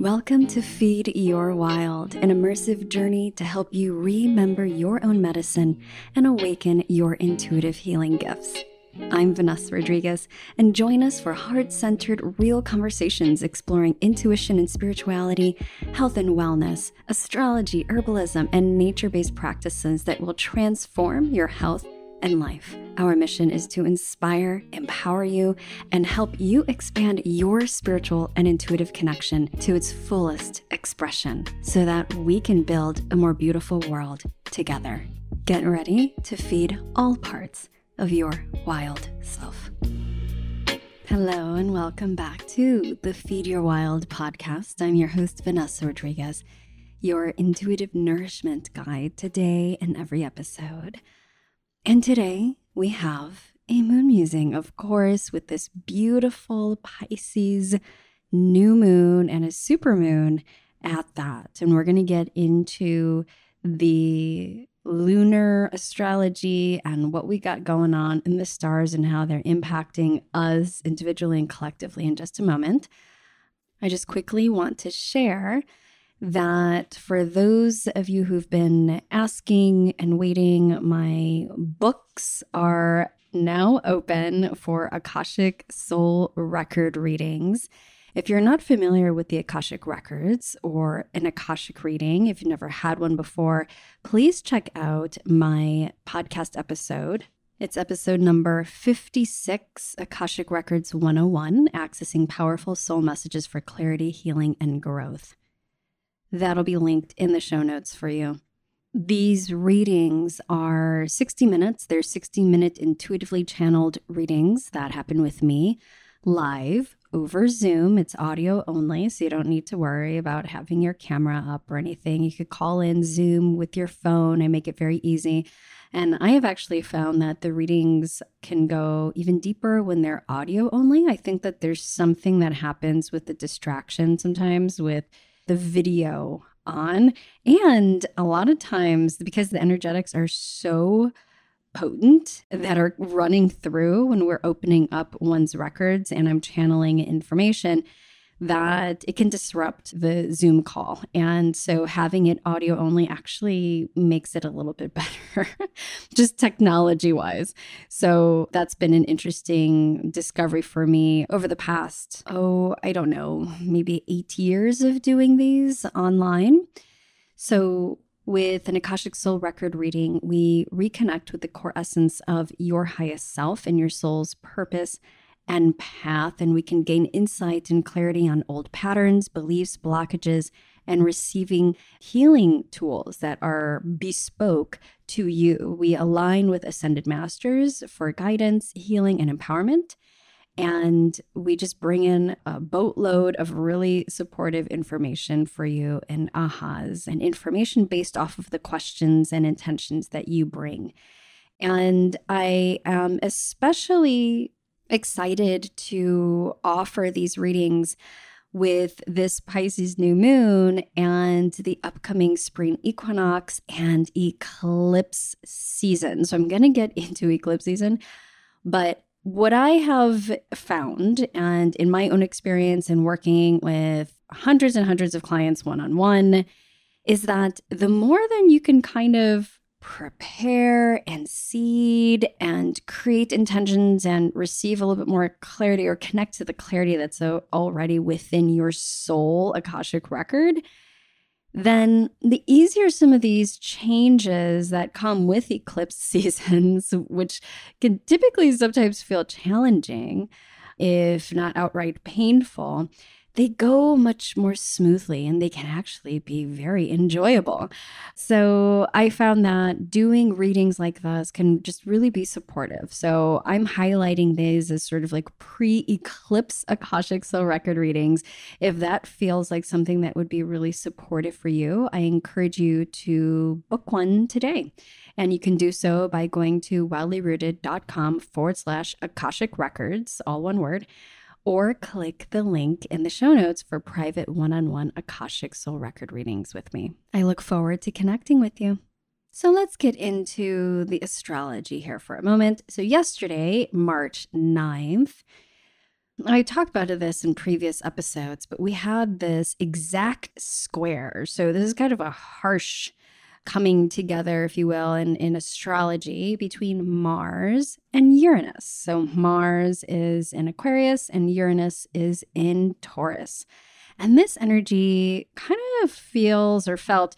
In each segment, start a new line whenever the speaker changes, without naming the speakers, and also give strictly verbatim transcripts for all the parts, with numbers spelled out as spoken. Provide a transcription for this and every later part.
Welcome to Feed Your Wild, an immersive journey to help you remember your own medicine and awaken your intuitive healing gifts. I'm Vanessa Rodriguez, and join us for heart-centered, real conversations exploring intuition and spirituality, health and wellness, astrology, herbalism, and nature-based practices that will transform your health and life. Our mission is to inspire, empower you, and help you expand your spiritual and intuitive connection to its fullest expression so that we can build a more beautiful world together. Get ready to feed all parts of your wild self. Hello, and welcome back to the Feed Your Wild podcast. I'm your host, Vanessa Rodriguez, your intuitive nourishment guide today and every episode. And today we have a moon musing, of course, with this beautiful Pisces new moon and a super moon at that. And we're going to get into the lunar astrology and what we got going on in the stars and how they're impacting us individually and collectively in just a moment. I just quickly want to share that for those of you who've been asking and waiting, my books are now open for Akashic Soul Record readings. If you're not familiar with the Akashic Records or an Akashic reading, if you've never had one before, please check out my podcast episode. It's episode number fifty-six, Akashic Records one oh one, Accessing Powerful Soul Messages for Clarity, Healing, and Growth. That'll be linked in the show notes for you. These readings are sixty minutes. They're sixty minute intuitively channeled readings that happen with me live over Zoom. It's audio only, so you don't need to worry about having your camera up or anything. You could call in Zoom with your phone. I make it very easy. And I have actually found that the readings can go even deeper when they're audio only. I think that there's something that happens with the distraction sometimes with the video on. And a lot of times, because the energetics are so potent that are running through when we're opening up one's records and I'm channeling information, that it can disrupt the Zoom call. And so having it audio only actually makes it a little bit better, just technology wise. So that's been an interesting discovery for me over the past, oh, I don't know, maybe eight years of doing these online. So with an Akashic Soul Record reading, we reconnect with the core essence of your highest self and your soul's purpose and path, and we can gain insight and clarity on old patterns, beliefs, blockages, and receiving healing tools that are bespoke to you. We align with Ascended Masters for guidance, healing, and empowerment. And we just bring in a boatload of really supportive information for you and ahas and information based off of the questions and intentions that you bring. And I am especially excited to offer these readings with this Pisces new moon and the upcoming spring equinox and eclipse season. So I'm going to get into eclipse season, but what I have found, and in my own experience in working with hundreds and hundreds of clients one-on-one, is that the more than you can kind of prepare and seed and create intentions and receive a little bit more clarity or connect to the clarity that's already within your soul Akashic record, then the easier some of these changes that come with eclipse seasons, which can typically sometimes feel challenging, if not outright painful, they go much more smoothly and they can actually be very enjoyable. So I found that doing readings like this can just really be supportive. So I'm highlighting these as sort of like pre-eclipse Akashic Soul Record readings. If that feels like something that would be really supportive for you, I encourage you to book one today. And you can do so by going to wildlyrooted.com forward slash Akashic Records, all one word, or click the link in the show notes for private one-on-one Akashic Soul Record readings with me. I look forward to connecting with you. So let's get into the astrology here for a moment. So yesterday, March ninth, I talked about this in previous episodes, but we had this exact square. So this is kind of a harsh coming together, if you will, in, in astrology between Mars and Uranus. So Mars is in Aquarius and Uranus is in Taurus. And this energy kind of feels or felt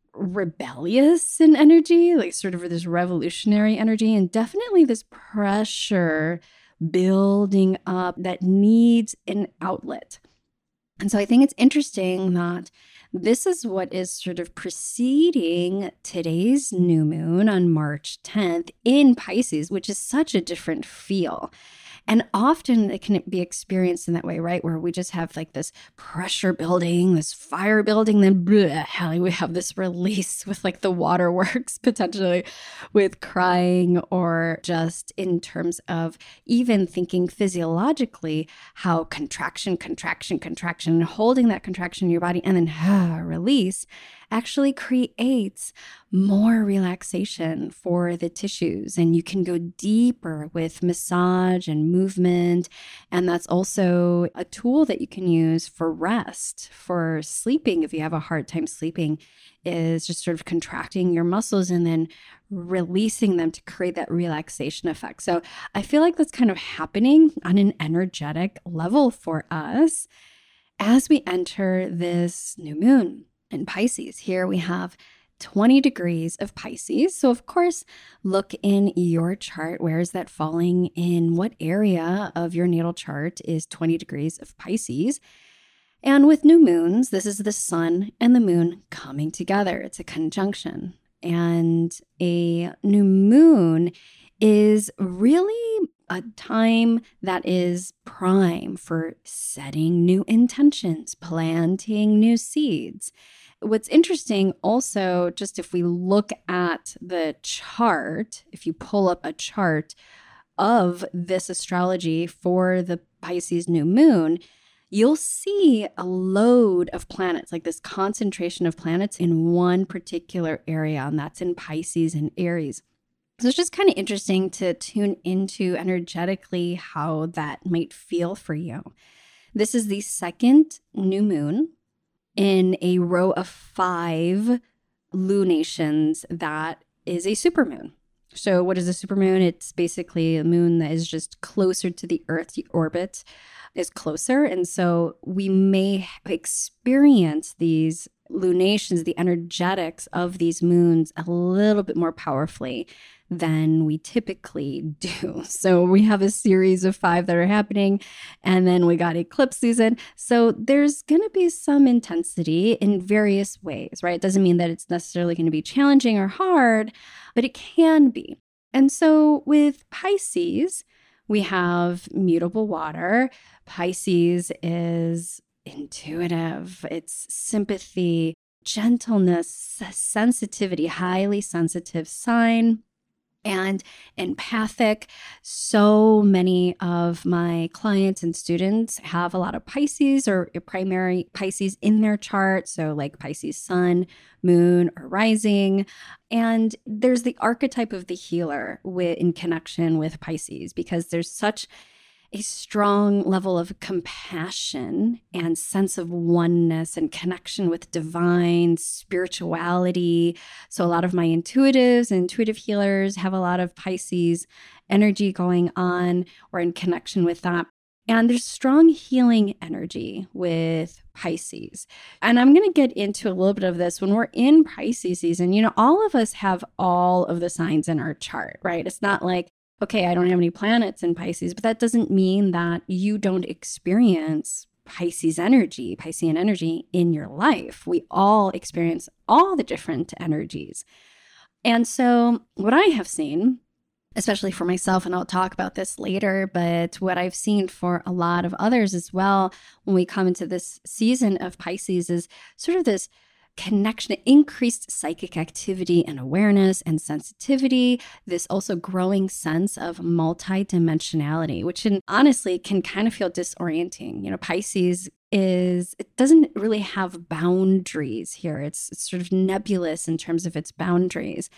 rebellious in energy, like sort of this revolutionary energy, and definitely this pressure building up that needs an outlet. And so I think it's interesting that this is what is sort of preceding today's new moon on March tenth in Pisces, which is such a different feel. And often it can be experienced in that way, right? Where we just have like this pressure building, this fire building, then bleh, we have this release with like the waterworks potentially with crying, or just in terms of even thinking physiologically how contraction, contraction, contraction, and holding that contraction in your body and then ah, release actually creates more relaxation for the tissues. And you can go deeper with massage and movement. And that's also a tool that you can use for rest, for sleeping. If you have a hard time sleeping, is just sort of contracting your muscles and then releasing them to create that relaxation effect. So I feel like that's kind of happening on an energetic level for us as we enter this new moon in Pisces. Here we have twenty degrees of Pisces. So of course, look in your chart. Where is that falling? In what area of your natal chart is twenty degrees of Pisces? And with new moons, this is the sun and the moon coming together. It's a conjunction. And a new moon is really a time that is prime for setting new intentions, planting new seeds. What's interesting also, just if we look at the chart, if you pull up a chart of this astrology for the Pisces new moon, you'll see a load of planets, like this concentration of planets in one particular area, and that's in Pisces and Aries. So it's just kind of interesting to tune into energetically how that might feel for you. This is the second new moon in a row of five lunations that is a supermoon. So what is a supermoon? It's basically a moon that is just closer to the Earth. The orbit is closer. And so we may experience these lunations, the energetics of these moons, a little bit more powerfully than we typically do. So we have a series of five that are happening, and then we got eclipse season. So there's going to be some intensity in various ways, right? It doesn't mean that it's necessarily going to be challenging or hard, but it can be. And so with Pisces, we have mutable water. Pisces is intuitive. It's sympathy, gentleness, sensitivity, highly sensitive sign, and empathic. So many of my clients and students have a lot of Pisces or primary Pisces in their chart. So like Pisces sun, moon, or rising. And there's the archetype of the healer with, in connection with Pisces, because there's such a strong level of compassion and sense of oneness and connection with divine spirituality. So a lot of my intuitives and intuitive healers have a lot of Pisces energy going on or in connection with that. And there's strong healing energy with Pisces. And I'm going to get into a little bit of this when we're in Pisces season. You know, all of us have all of the signs in our chart, right? It's not like, okay, I don't have any planets in Pisces, but that doesn't mean that you don't experience Pisces energy, Piscean energy in your life. We all experience all the different energies. And so what I have seen, especially for myself, and I'll talk about this later, but what I've seen for a lot of others as well, when we come into this season of Pisces, is sort of this connection, increased psychic activity and awareness and sensitivity, this also growing sense of multidimensionality, which in, honestly can kind of feel disorienting. You know, Pisces is, it doesn't really have boundaries here. It's, it's sort of nebulous in terms of its boundaries.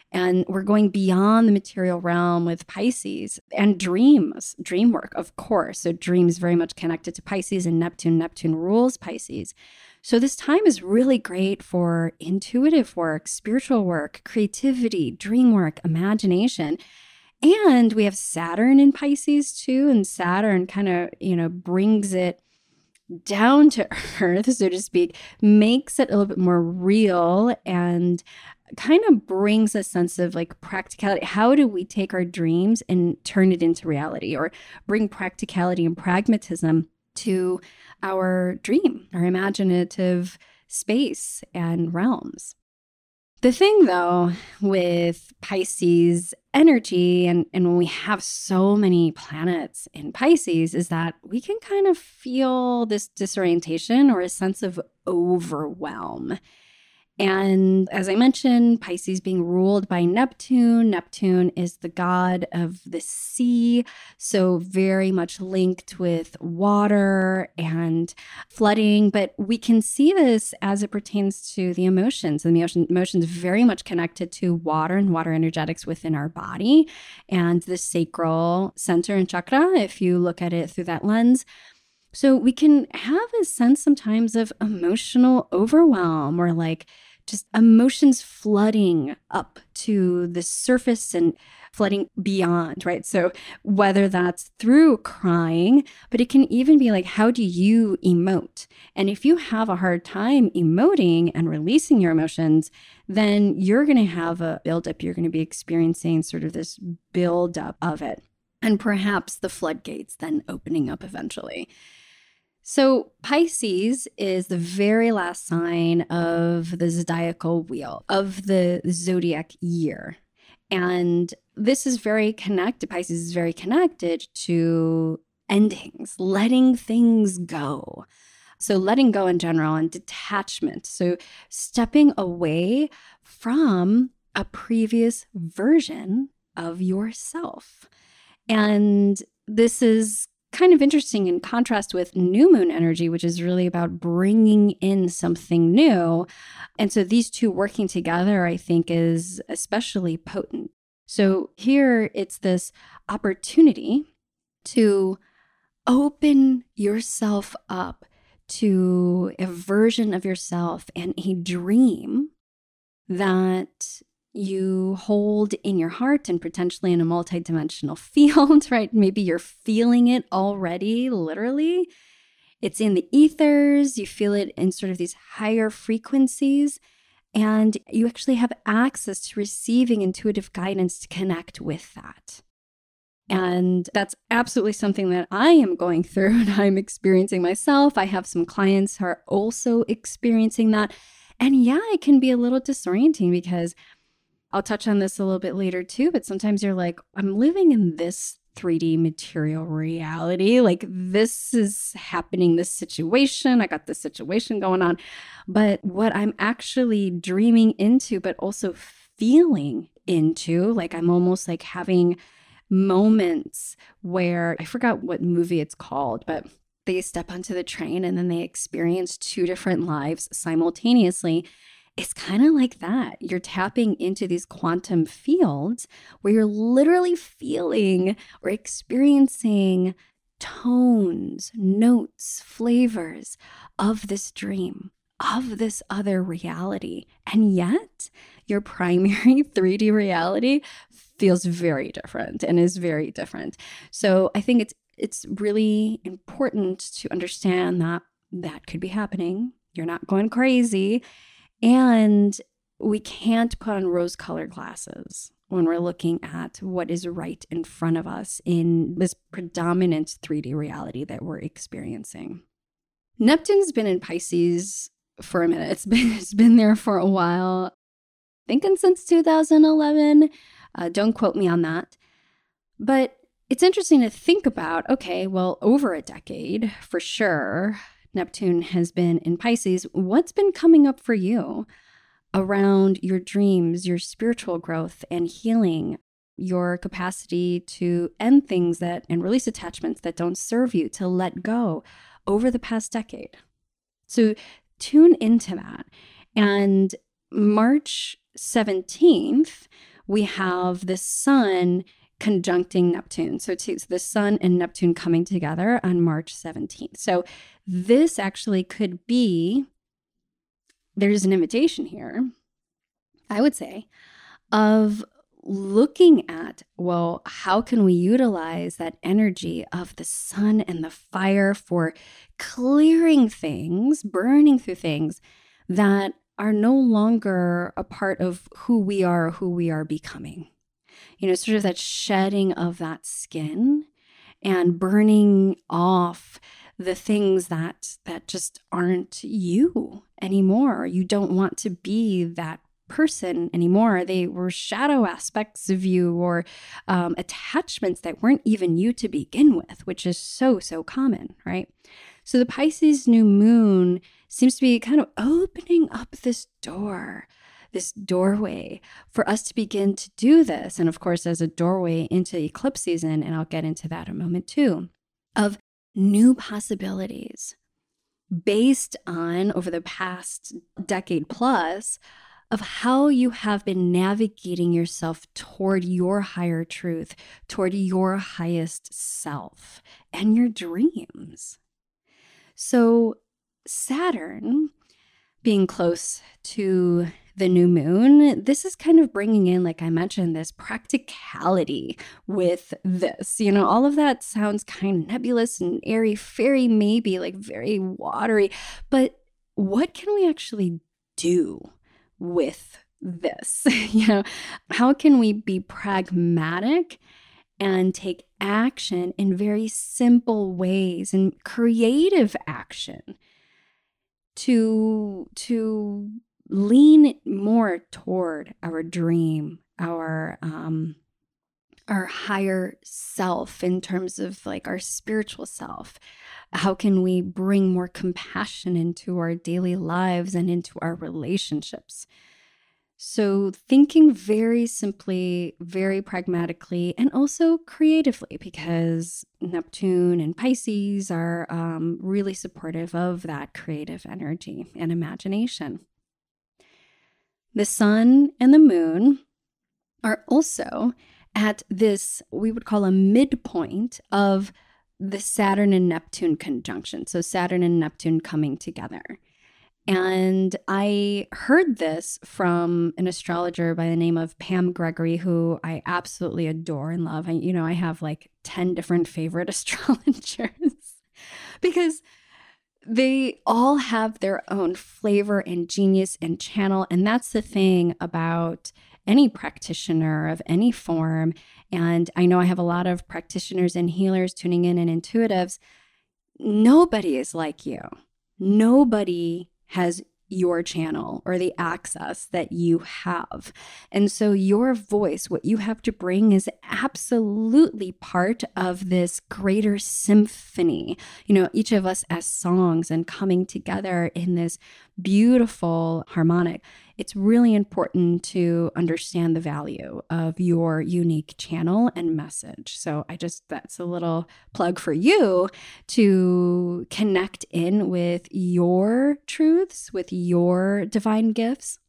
And we're going beyond the material realm with Pisces and dreams, dream work, of course. So dreams very much connected to Pisces and Neptune. Neptune rules Pisces. So this time is really great for intuitive work, spiritual work, creativity, dream work, imagination. And we have Saturn in Pisces too. And Saturn kind of, you know, brings it down to earth, so to speak, makes it a little bit more real and kind of brings a sense of like practicality. How do we take our dreams and turn it into reality, or bring practicality and pragmatism to our dream, our imaginative space and realms? The thing, though, with Pisces energy and, and when we have so many planets in Pisces is that we can kind of feel this disorientation or a sense of overwhelm. And as I mentioned, Pisces being ruled by Neptune. Neptune is the god of the sea, so very much linked with water and flooding. But we can see this as it pertains to the emotions. And the emotion, emotions very much connected to water and water energetics within our body and the sacral center and chakra, if you look at it through that lens. So we can have a sense sometimes of emotional overwhelm, or like just emotions flooding up to the surface and flooding beyond, right? So whether that's through crying, but it can even be like, how do you emote? And if you have a hard time emoting and releasing your emotions, then you're going to have a buildup. You're going to be experiencing sort of this buildup of it. And perhaps the floodgates then opening up eventually. So Pisces is the very last sign of the zodiacal wheel, of the zodiac year. And this is very connected, Pisces is very connected to endings, letting things go. So letting go in general and detachment. So stepping away from a previous version of yourself. And this is kind of interesting in contrast with new moon energy, which is really about bringing in something new. And so these two working together, I think, is especially potent. So here it's this opportunity to open yourself up to a version of yourself and a dream that you hold in your heart and potentially in a multidimensional field, right? Maybe you're feeling it already, literally. It's in the ethers. You feel it in sort of these higher frequencies, and you actually have access to receiving intuitive guidance to connect with that. And that's absolutely something that I am going through and I'm experiencing myself. I have some clients who are also experiencing that. And yeah, it can be a little disorienting because I'll touch on this a little bit later too, but sometimes you're like, I'm living in this three D material reality. Like this is happening, this situation, I got this situation going on. But what I'm actually dreaming into, but also feeling into, like I'm almost like having moments where, I forgot what movie it's called, but they step onto the train and then they experience two different lives simultaneously. It's kind of like that. You're tapping into these quantum fields where you're literally feeling or experiencing tones, notes, flavors of this dream, of this other reality. And yet your primary three D reality feels very different and is very different. So I think it's it's really important to understand that that could be happening. You're not going crazy. And we can't put on rose-colored glasses when we're looking at what is right in front of us in this predominant three D reality that we're experiencing. Neptune's been in Pisces for a minute. It's been, it's been there for a while, thinking since two thousand eleven. Uh, don't quote me on that. But it's interesting to think about, okay, well, over a decade for sure, Neptune has been in Pisces. What's been coming up for you around your dreams, your spiritual growth and healing, your capacity to end things that and release attachments that don't serve you, to let go over the past decade? So tune into that. And March seventeenth, we have the sun conjuncting Neptune. So it's the sun and Neptune coming together on March seventeenth. So this actually could be, there's an invitation here, I would say, of looking at, well, how can we utilize that energy of the sun and the fire for clearing things, burning through things that are no longer a part of who we are, who we are becoming. You know, sort of that shedding of that skin and burning off the things that that just aren't you anymore. You don't want to be that person anymore. They were shadow aspects of you, or um, attachments that weren't even you to begin with, which is so, so common, right? So the Pisces new moon seems to be kind of opening up this door, this doorway for us to begin to do this. And of course, as a doorway into eclipse season, and I'll get into that in a moment too, of new possibilities based on over the past decade plus of how you have been navigating yourself toward your higher truth, toward your highest self and your dreams. So Saturn being close to the new moon, this is kind of bringing in, like I mentioned, this practicality with this. You know, all of that sounds kind of nebulous and airy, fairy, maybe like very watery, but what can we actually do with this? You know, how can we be pragmatic and take action in very simple ways and creative action to, to lean more toward our dream, our, um, our higher self in terms of like our spiritual self? How can we bring more compassion into our daily lives and into our relationships? So thinking very simply, very pragmatically, and also creatively, because Neptune and Pisces are um, really supportive of that creative energy and imagination. The sun and the moon are also at this, we would call a midpoint of the Saturn and Neptune conjunction. So Saturn and Neptune coming together. And I heard this from an astrologer by the name of Pam Gregory, who I absolutely adore and love. I, you know, I have like ten different favorite astrologers because they all have their own flavor and genius and channel. And that's the thing about any practitioner of any form. And I know I have a lot of practitioners and healers tuning in and intuitives. Nobody is like you. Nobody has your channel or the access that you have. And so your voice, what you have to bring, is absolutely part of this greater symphony. You know, each of us as songs and coming together in this beautiful harmonic. It's really important to understand the value of your unique channel and message. So I just, that's a little plug for you to connect in with your truths, with your divine gifts.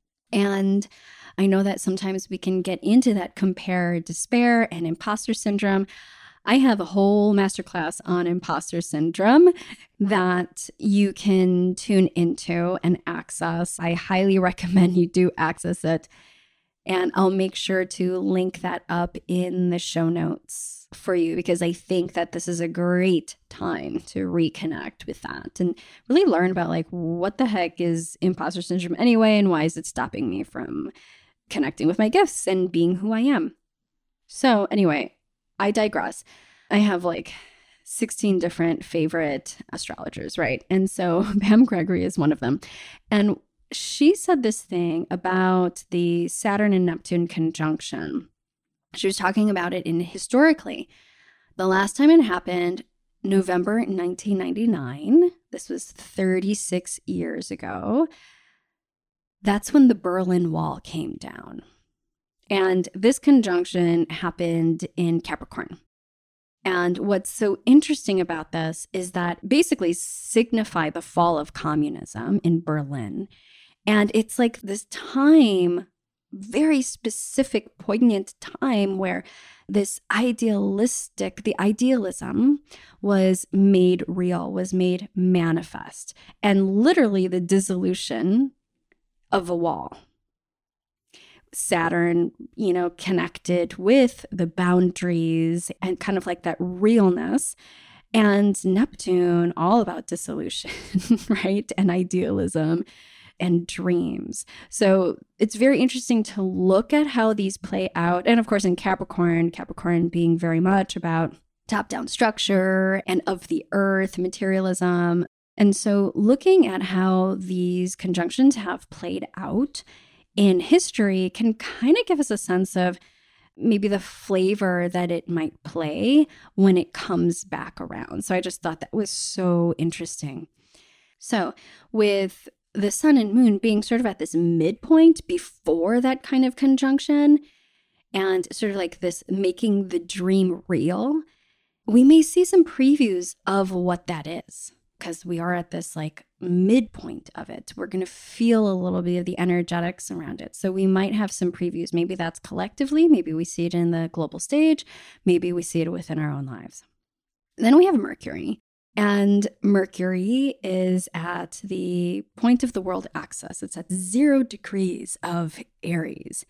And I know that sometimes we can get into that compare, despair, and imposter syndrome. I have a whole masterclass on imposter syndrome that you can tune into and access. I highly recommend you do access it. And I'll make sure to link that up in the show notes for you, because I think that this is a great time to reconnect with that and really learn about like, what the heck is imposter syndrome anyway, and why is it stopping me from connecting with my gifts and being who I am? So anyway, I digress. I have like sixteen different favorite astrologers, right? And so Pam Gregory is one of them. And she said this thing about the Saturn and Neptune conjunction. She was talking about it in historically. The last time it happened, November nineteen ninety-nine. This was thirty-six years ago. That's when the Berlin Wall came down. And this conjunction happened in Capricorn. And what's so interesting about this is that basically signify the fall of communism in Berlin. And it's like this time very specific, poignant time where this idealistic, the idealism was made real, was made manifest, and literally the dissolution of a wall. Saturn, you know, connected with the boundaries and kind of like that realness. And Neptune, all about dissolution, right? And idealism and dreams. So it's very interesting to look at how these play out. And of course, in Capricorn, Capricorn being very much about top-down structure and of the earth, materialism. And so looking at how these conjunctions have played out in history can kind of give us a sense of maybe the flavor that it might play when it comes back around. So I just thought that was so interesting. So with the sun and moon being sort of at this midpoint before that kind of conjunction and sort of like this making the dream real, we may see some previews of what that is. Because we are at this like midpoint of it. We're going to feel a little bit of the energetics around it. So we might have some previews. Maybe that's collectively. Maybe we see it in the global stage. Maybe we see it within our own lives. Then we have Mercury. And Mercury is at the point of the world axis. It's at zero degrees of Aries.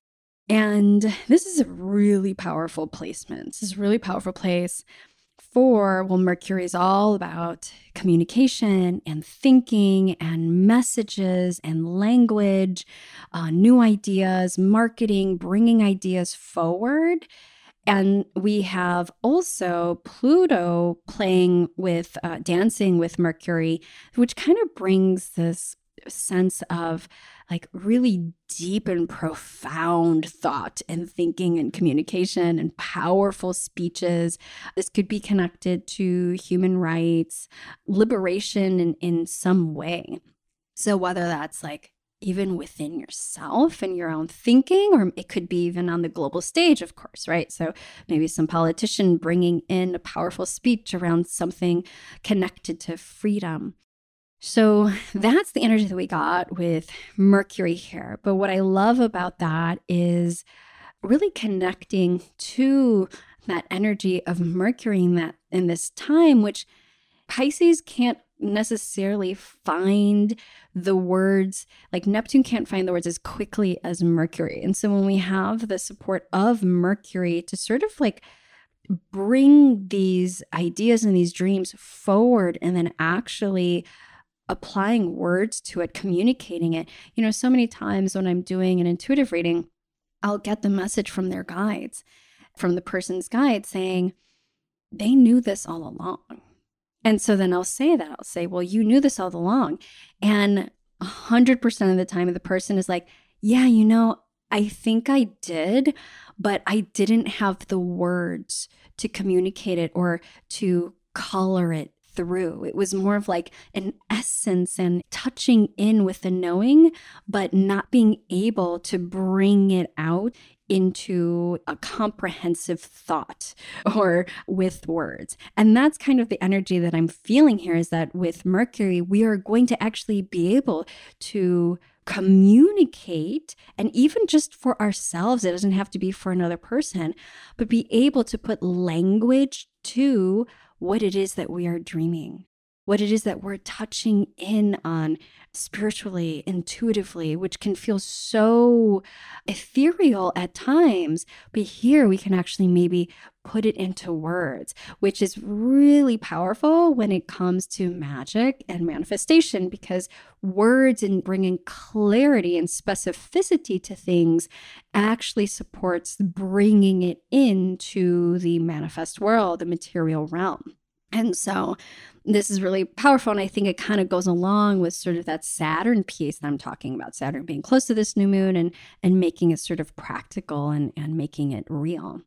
And this is a really powerful placement. This is a really powerful place. For, well, Mercury is all about communication and thinking and messages and language, uh, new ideas, marketing, bringing ideas forward. And we have also Pluto playing with, uh, dancing with Mercury, which kind of brings this sense of like really deep and profound thought and thinking and communication and powerful speeches. This could be connected to human rights, liberation in, in some way. So whether that's like even within yourself and your own thinking, or it could be even on the global stage, of course, right? So maybe some politician bringing in a powerful speech around something connected to freedom. So that's the energy that we got with Mercury here. But what I love about that is really connecting to that energy of Mercury in that in this time, which Pisces can't necessarily find the words, like Neptune can't find the words as quickly as Mercury. And so when we have the support of Mercury to sort of like bring these ideas and these dreams forward and then actually applying words to it, communicating it. You know, so many times when I'm doing an intuitive reading, I'll get the message from their guides, from the person's guide saying, they knew this all along. And so then I'll say that. I'll say, well, you knew this all along. And one hundred percent of the time, the person is like, yeah, you know, I think I did, but I didn't have the words to communicate it or to color it through. It was more of like an essence and touching in with the knowing, but not being able to bring it out into a comprehensive thought or with words. And that's kind of the energy that I'm feeling here, is that with Mercury, we are going to actually be able to communicate, and even just for ourselves, it doesn't have to be for another person, but be able to put language to what it is that we are dreaming, what it is that we're touching in on spiritually, intuitively, which can feel so ethereal at times. But here we can actually maybe put it into words, which is really powerful when it comes to magic and manifestation, because words and bringing clarity and specificity to things actually supports bringing it into the manifest world, the material realm. And so this is really powerful. And I think it kind of goes along with sort of that Saturn piece that I'm talking about, Saturn being close to this new moon and, and making it sort of practical and, and making it real.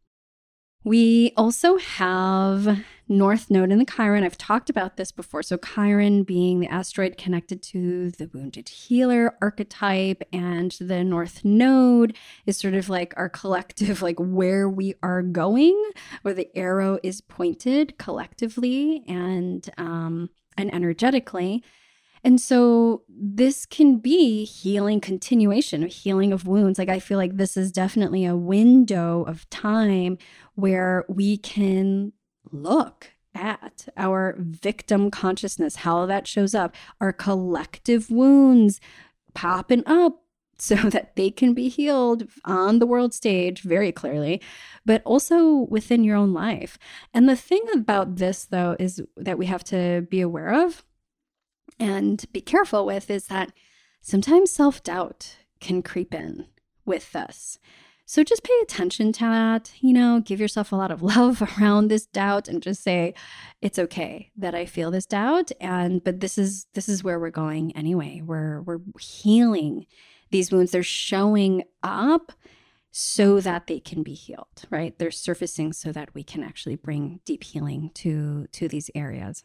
We also have North Node in the Chiron. I've talked about this before. So Chiron being the asteroid connected to the wounded healer archetype, and the North Node is sort of like our collective, like where we are going, where the arrow is pointed collectively and um, and energetically. And so this can be healing continuation, healing of wounds. Like I feel like this is definitely a window of time where we can look at our victim consciousness, how that shows up, our collective wounds popping up so that they can be healed on the world stage very clearly, but also within your own life. And the thing about this, though, is that we have to be aware of and be careful with is that sometimes self-doubt can creep in with this. So just pay attention to that, you know, give yourself a lot of love around this doubt and just say, it's okay that I feel this doubt. And, but this is, this is where we're going anyway. We're, we're healing these wounds. They're showing up so that they can be healed, right? They're surfacing so that we can actually bring deep healing to, to these areas.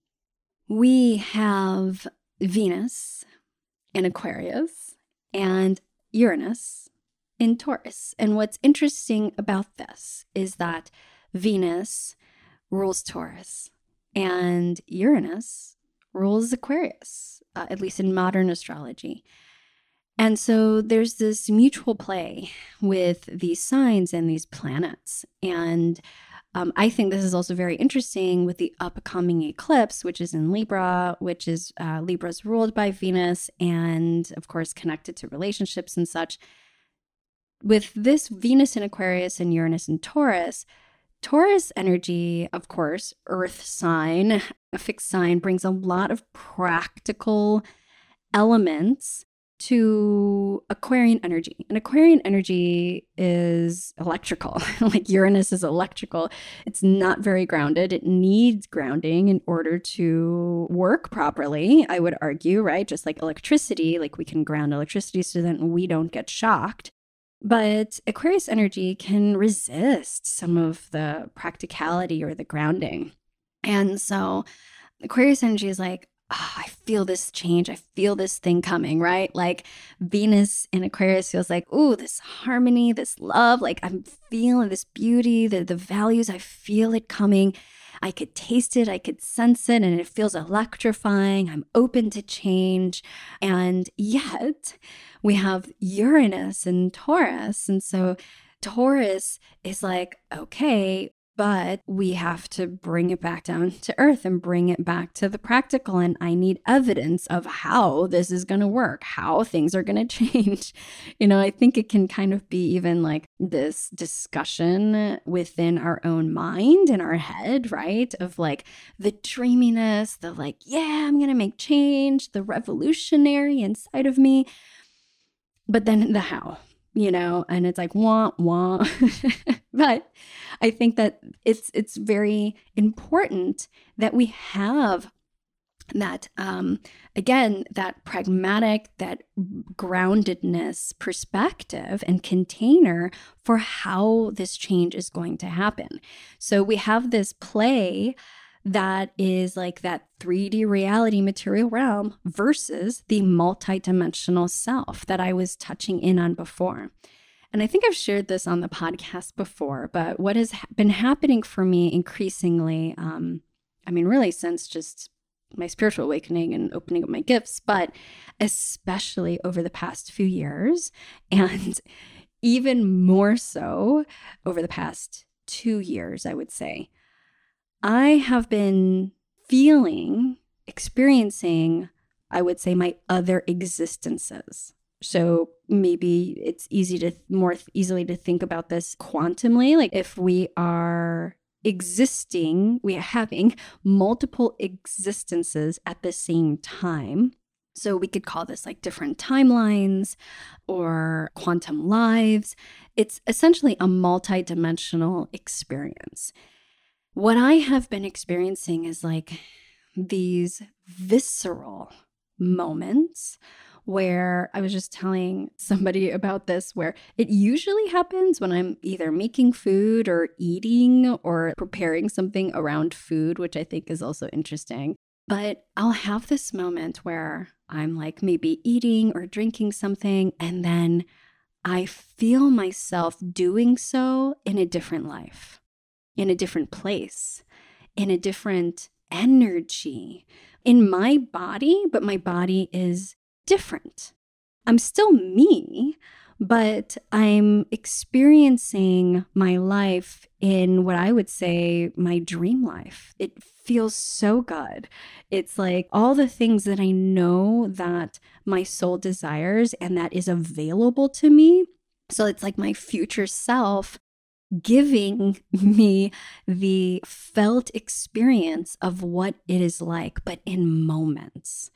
We have Venus in Aquarius and Uranus in Taurus. And what's interesting about this is that Venus rules Taurus and Uranus rules Aquarius, uh, at least in modern astrology. And so there's this mutual play with these signs and these planets. And um, I think this is also very interesting with the upcoming eclipse, which is in Libra, which is uh, Libra's ruled by Venus and, of course, connected to relationships and such. With this Venus in Aquarius and Uranus in Taurus, Taurus energy, of course, earth sign, a fixed sign, brings a lot of practical elements to Aquarian energy. And Aquarian energy is electrical, like Uranus is electrical. It's not very grounded. It needs grounding in order to work properly, I would argue, right? Just like electricity, like we can ground electricity so that we don't get shocked. But Aquarius energy can resist some of the practicality or the grounding. And so Aquarius energy is like, oh, I feel this change. I feel this thing coming, right? Like Venus in Aquarius feels like, ooh, this harmony, this love, like I'm feeling this beauty, the, the values, I feel it coming. I could taste it, I could sense it, and it feels electrifying. I'm open to change. And yet we have Uranus and Taurus. And so Taurus is like, okay, but we have to bring it back down to earth and bring it back to the practical. And I need evidence of how this is going to work, how things are going to change. You know, I think it can kind of be even like this discussion within our own mind and our head, right? Of like the dreaminess, the like, yeah, I'm going to make change, the revolutionary inside of me. But then the how, you know, and it's like, wah, wah. But I think that it's it's very important that we have that, um, again, that pragmatic, that groundedness perspective and container for how this change is going to happen. So we have this play that is like that three D reality material realm versus the multidimensional self that I was touching in on before. And I think I've shared this on the podcast before, but what has been happening for me increasingly, um, I mean, really since just my spiritual awakening and opening up my gifts, but especially over the past few years, and even more so over the past two years, I would say, I have been feeling, experiencing, I would say, my other existences. So maybe it's easy to more easily to think about this quantumly. Like if we are existing, we are having multiple existences at the same time. So we could call this like different timelines or quantum lives. It's essentially a multidimensional experience. What I have been experiencing is like these visceral moments where I was just telling somebody about this, where it usually happens when I'm either making food or eating or preparing something around food, which I think is also interesting. But I'll have this moment where I'm like maybe eating or drinking something, and then I feel myself doing so in a different life, in a different place, in a different energy in my body, but my body is different. I'm still me, but I'm experiencing my life in what I would say my dream life. It feels so good. It's like all the things that I know that my soul desires and that is available to me. So it's like my future self giving me the felt experience of what it is like, but in moments.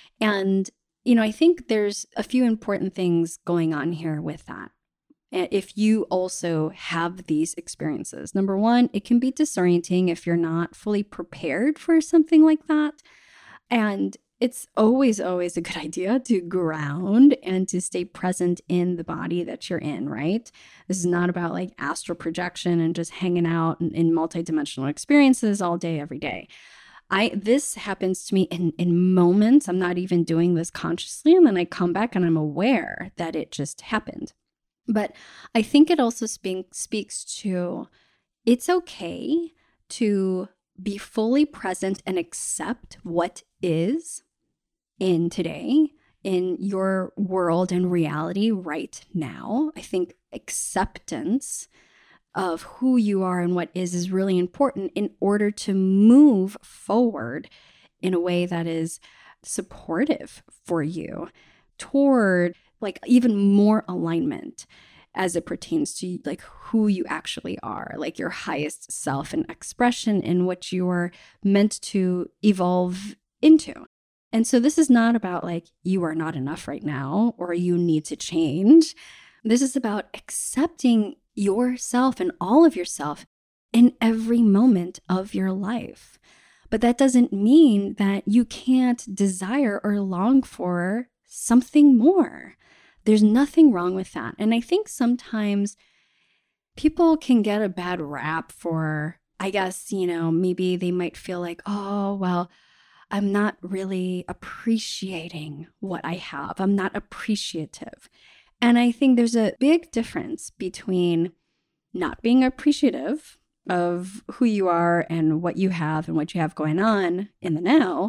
And you know, I think there's a few important things going on here with that. If you also have these experiences, number one, it can be disorienting if you're not fully prepared for something like that. And it's always, always a good idea to ground and to stay present in the body that you're in, right? This is not about like astral projection and just hanging out in, in multidimensional experiences all day, every day. I this happens to me in, in moments. I'm not even doing this consciously. And then I come back and I'm aware that it just happened. But I think it also speak, speaks to it's okay to be fully present and accept what is in today, in your world and reality right now. I think acceptance of who you are and what is is really important in order to move forward in a way that is supportive for you toward like even more alignment as it pertains to like who you actually are, like your highest self and expression in what you're meant to evolve into. And so this is not about like you are not enough right now or you need to change. This is about accepting yourself and all of yourself in every moment of your life. But that doesn't mean that you can't desire or long for something more. There's nothing wrong with that. And I think sometimes people can get a bad rap for, I guess, you know, maybe they might feel like, oh, well, I'm not really appreciating what I have. I'm not appreciative. And I think there's a big difference between not being appreciative of who you are and what you have and what you have going on in the now,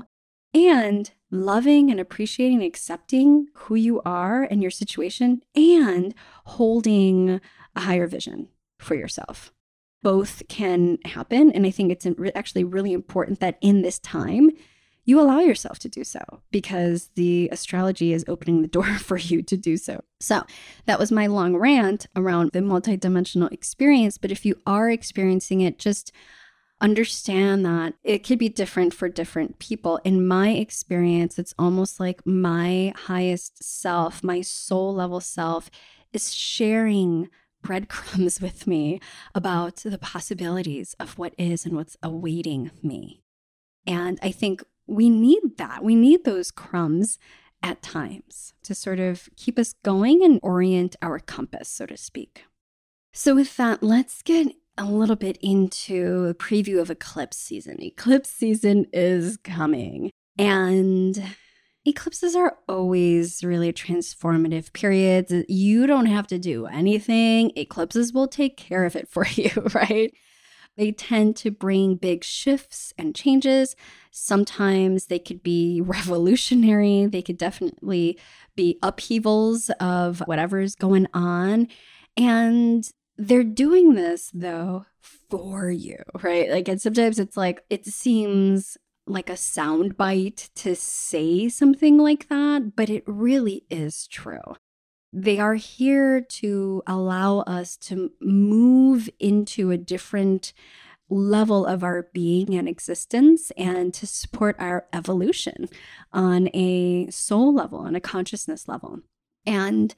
and loving and appreciating and accepting who you are and your situation and holding a higher vision for yourself. Both can happen. And I think it's actually really important that in this time, you allow yourself to do so because the astrology is opening the door for you to do so. So that was my long rant around the multidimensional experience. But if you are experiencing it, just understand that it could be different for different people. In my experience, it's almost like my highest self, my soul level self, is sharing breadcrumbs with me about the possibilities of what is and what's awaiting me. And I think we need that. We need those crumbs at times to sort of keep us going and orient our compass, so to speak. So with that, let's get a little bit into a preview of eclipse season. Eclipse season is coming, and eclipses are always really transformative periods. You don't have to do anything. Eclipses will take care of it for you, right? They tend to bring big shifts and changes. Sometimes they could be revolutionary. They could definitely be upheavals of whatever's going on. And they're doing this, though, for you, right? Like, and sometimes it's like, it seems like a soundbite to say something like that, but it really is true. They are here to allow us to move into a different level of our being and existence and to support our evolution on a soul level, on a consciousness level. And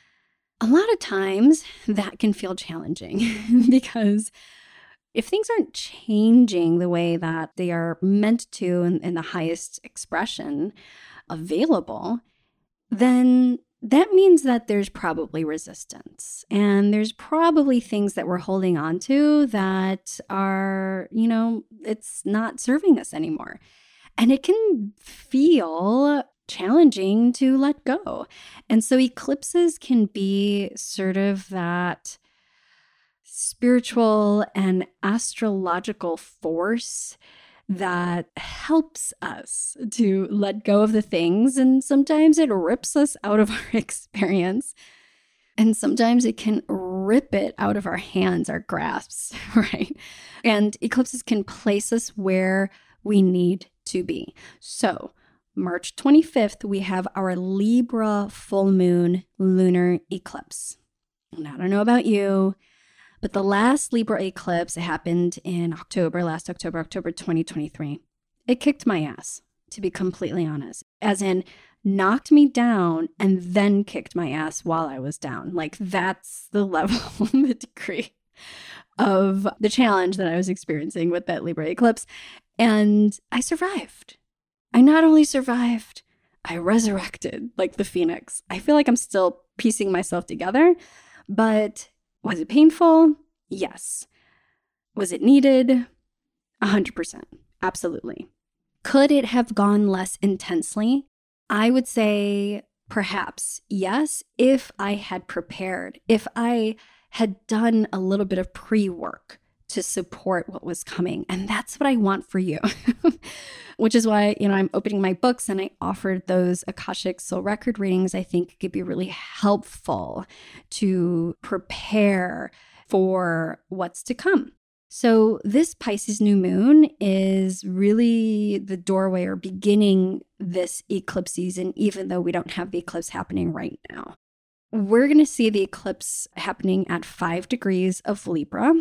a lot of times that can feel challenging because if things aren't changing the way that they are meant to in, in the highest expression available, then that means that there's probably resistance and there's probably things that we're holding on to that are, you know, it's not serving us anymore. And it can feel challenging to let go. And so eclipses can be sort of that spiritual and astrological force that helps us to let go of the things. And sometimes it rips us out of our experience. And sometimes it can rip it out of our hands, our grasps, right? And eclipses can place us where we need to be. So March twenty-fifth, we have our Libra full moon lunar eclipse. And I don't know about you, but the last Libra eclipse happened in October, last October, October twenty twenty-three. It kicked my ass, to be completely honest, as in knocked me down and then kicked my ass while I was down. Like that's the level, the degree of the challenge that I was experiencing with that Libra eclipse. And I survived. I not only survived, I resurrected like the phoenix. I feel like I'm still piecing myself together, but was it painful? Yes. Was it needed? one hundred percent. Absolutely. Could it have gone less intensely? I would say perhaps yes, if I had prepared, if I had done a little bit of pre-work to support what was coming. And that's what I want for you, which is why, you know, I'm opening my books and I offered those Akashic Soul Record readings. I think could be really helpful to prepare for what's to come. So this Pisces new moon is really the doorway or beginning this eclipse season, even though we don't have the eclipse happening right now. We're going to see the eclipse happening at five degrees of Libra.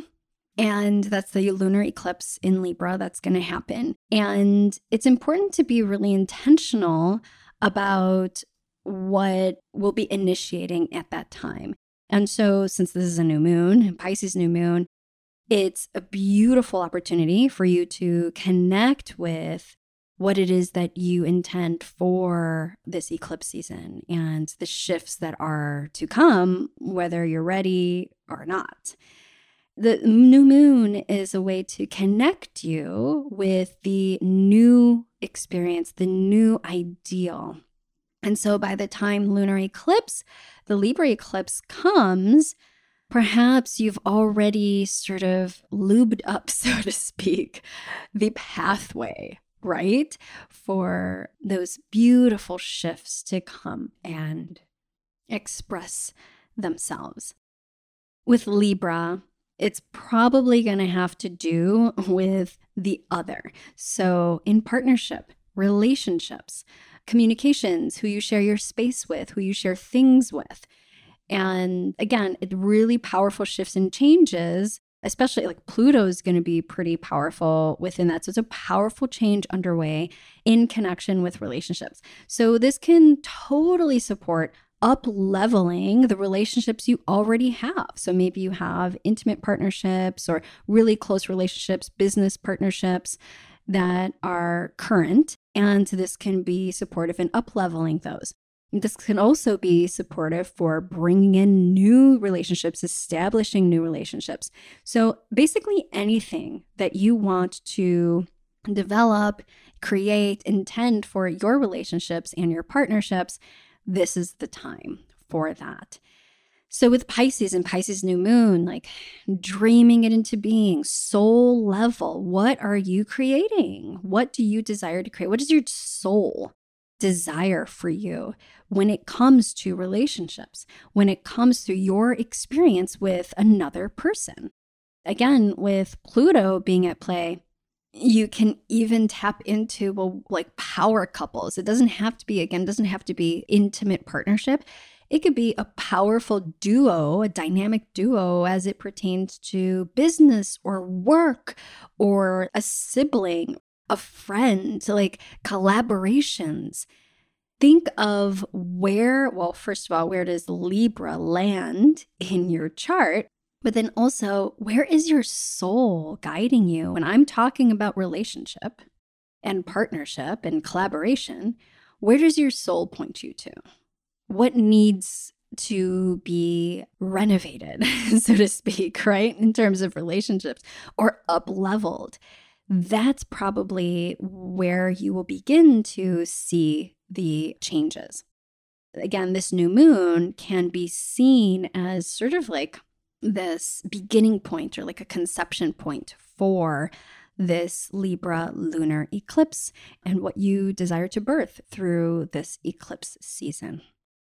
And that's the lunar eclipse in Libra that's going to happen. And it's important to be really intentional about what we'll be initiating at that time. And so since this is a new moon, Pisces new moon, it's a beautiful opportunity for you to connect with what it is that you intend for this eclipse season and the shifts that are to come, whether you're ready or not. The new moon is a way to connect you with the new experience, the new ideal. And so by the time lunar eclipse, the Libra eclipse comes, perhaps you've already sort of lubed up, so to speak, the pathway, right? For those beautiful shifts to come and express themselves. With Libra, it's probably going to have to do with the other. So in partnership, relationships, communications, who you share your space with, who you share things with. And again, it really powerful shifts and changes, especially like Pluto is going to be pretty powerful within that. So it's a powerful change underway in connection with relationships. So this can totally support up-leveling the relationships you already have. So maybe you have intimate partnerships or really close relationships, business partnerships that are current, and this can be supportive in up-leveling those. This can also be supportive for bringing in new relationships, establishing new relationships. So basically anything that you want to develop, create, intend for your relationships and your partnerships, this is the time for that. So with Pisces and Pisces new moon, like dreaming it into being, soul level, what are you creating? What do you desire to create? What does your soul desire for you when it comes to relationships, when it comes to your experience with another person? Again, with Pluto being at play, you can even tap into, well, like power couples. It doesn't have to be, again, it doesn't have to be intimate partnership. It could be a powerful duo, a dynamic duo as it pertains to business or work or a sibling, a friend, like collaborations. Think of where, well, first of all, where does Libra land in your chart? But then also, where is your soul guiding you? When I'm talking about relationship and partnership and collaboration, where does your soul point you to? What needs to be renovated, so to speak, right? In terms of relationships or up-leveled. That's probably where you will begin to see the changes. Again, this new moon can be seen as sort of like this beginning point or like a conception point for this Libra lunar eclipse and what you desire to birth through this eclipse season.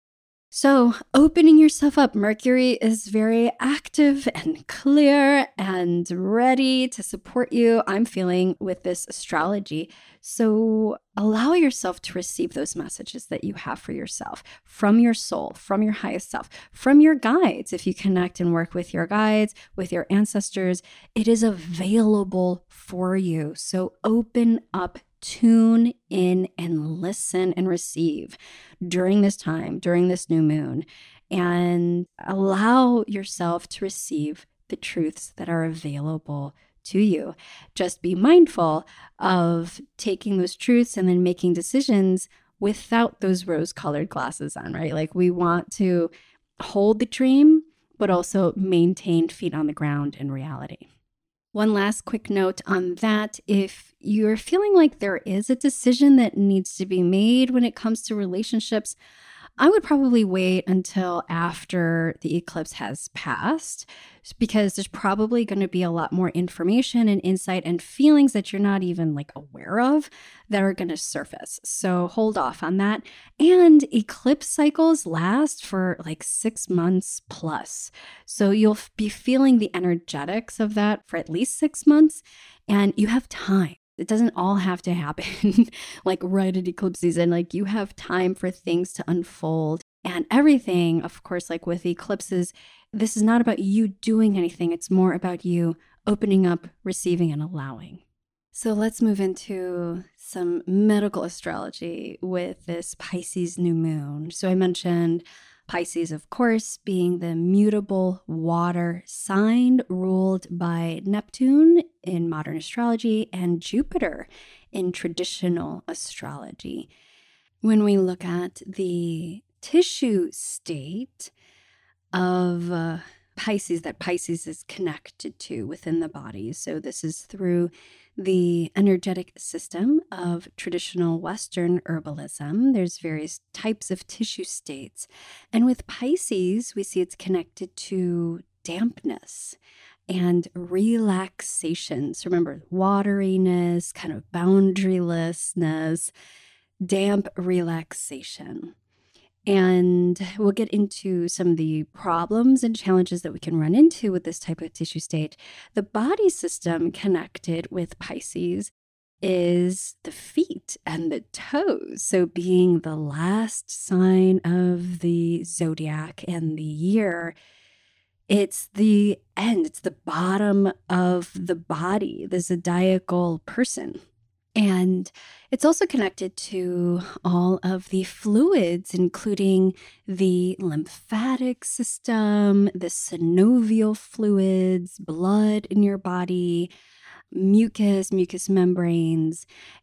So, opening yourself up, Mercury is very active and clear and ready to support you, I'm feeling, with this astrology. So, allow yourself to receive those messages that you have for yourself from your soul, from your highest self, from your guides. If you connect and work with your guides, with your ancestors, it is available for you. So, open up. Tune in and listen and receive during this time, during this new moon, and allow yourself to receive the truths that are available to you. Just be mindful of taking those truths and then making decisions without those rose-colored glasses on, right? Like, we want to hold the dream, but also maintain feet on the ground in reality. One last quick note on that. If you're feeling like there is a decision that needs to be made when it comes to relationships, I would probably wait until after the eclipse has passed, because there's probably going to be a lot more information and insight and feelings that you're not even like aware of that are going to surface. So hold off on that. And eclipse cycles last for like six months plus. So you'll be feeling the energetics of that for at least six months, and you have time. It doesn't all have to happen like right at eclipse season. Like, you have time for things to unfold and everything. Of course, like with eclipses, this is not about you doing anything. It's more about you opening up, receiving, and allowing. So let's move into some medical astrology with this Pisces new moon. So I mentioned Pisces, of course, being the mutable water sign ruled by Neptune in modern astrology and Jupiter in traditional astrology. When we look at the tissue state of uh, Pisces, that Pisces is connected to within the body. So this is through the energetic system of traditional Western herbalism. There's various types of tissue states. And with Pisces, we see it's connected to dampness and relaxation. So remember, wateriness, kind of boundarylessness, damp relaxation. And we'll get into some of the problems and challenges that we can run into with this type of tissue state. The body system connected with Pisces is the feet and the toes. So being the last sign of the zodiac and the year, it's the end, it's the bottom of the body, the zodiacal person. And it's also connected to all of the fluids, including the lymphatic system, the synovial fluids, blood in your body, mucus, mucous membranes,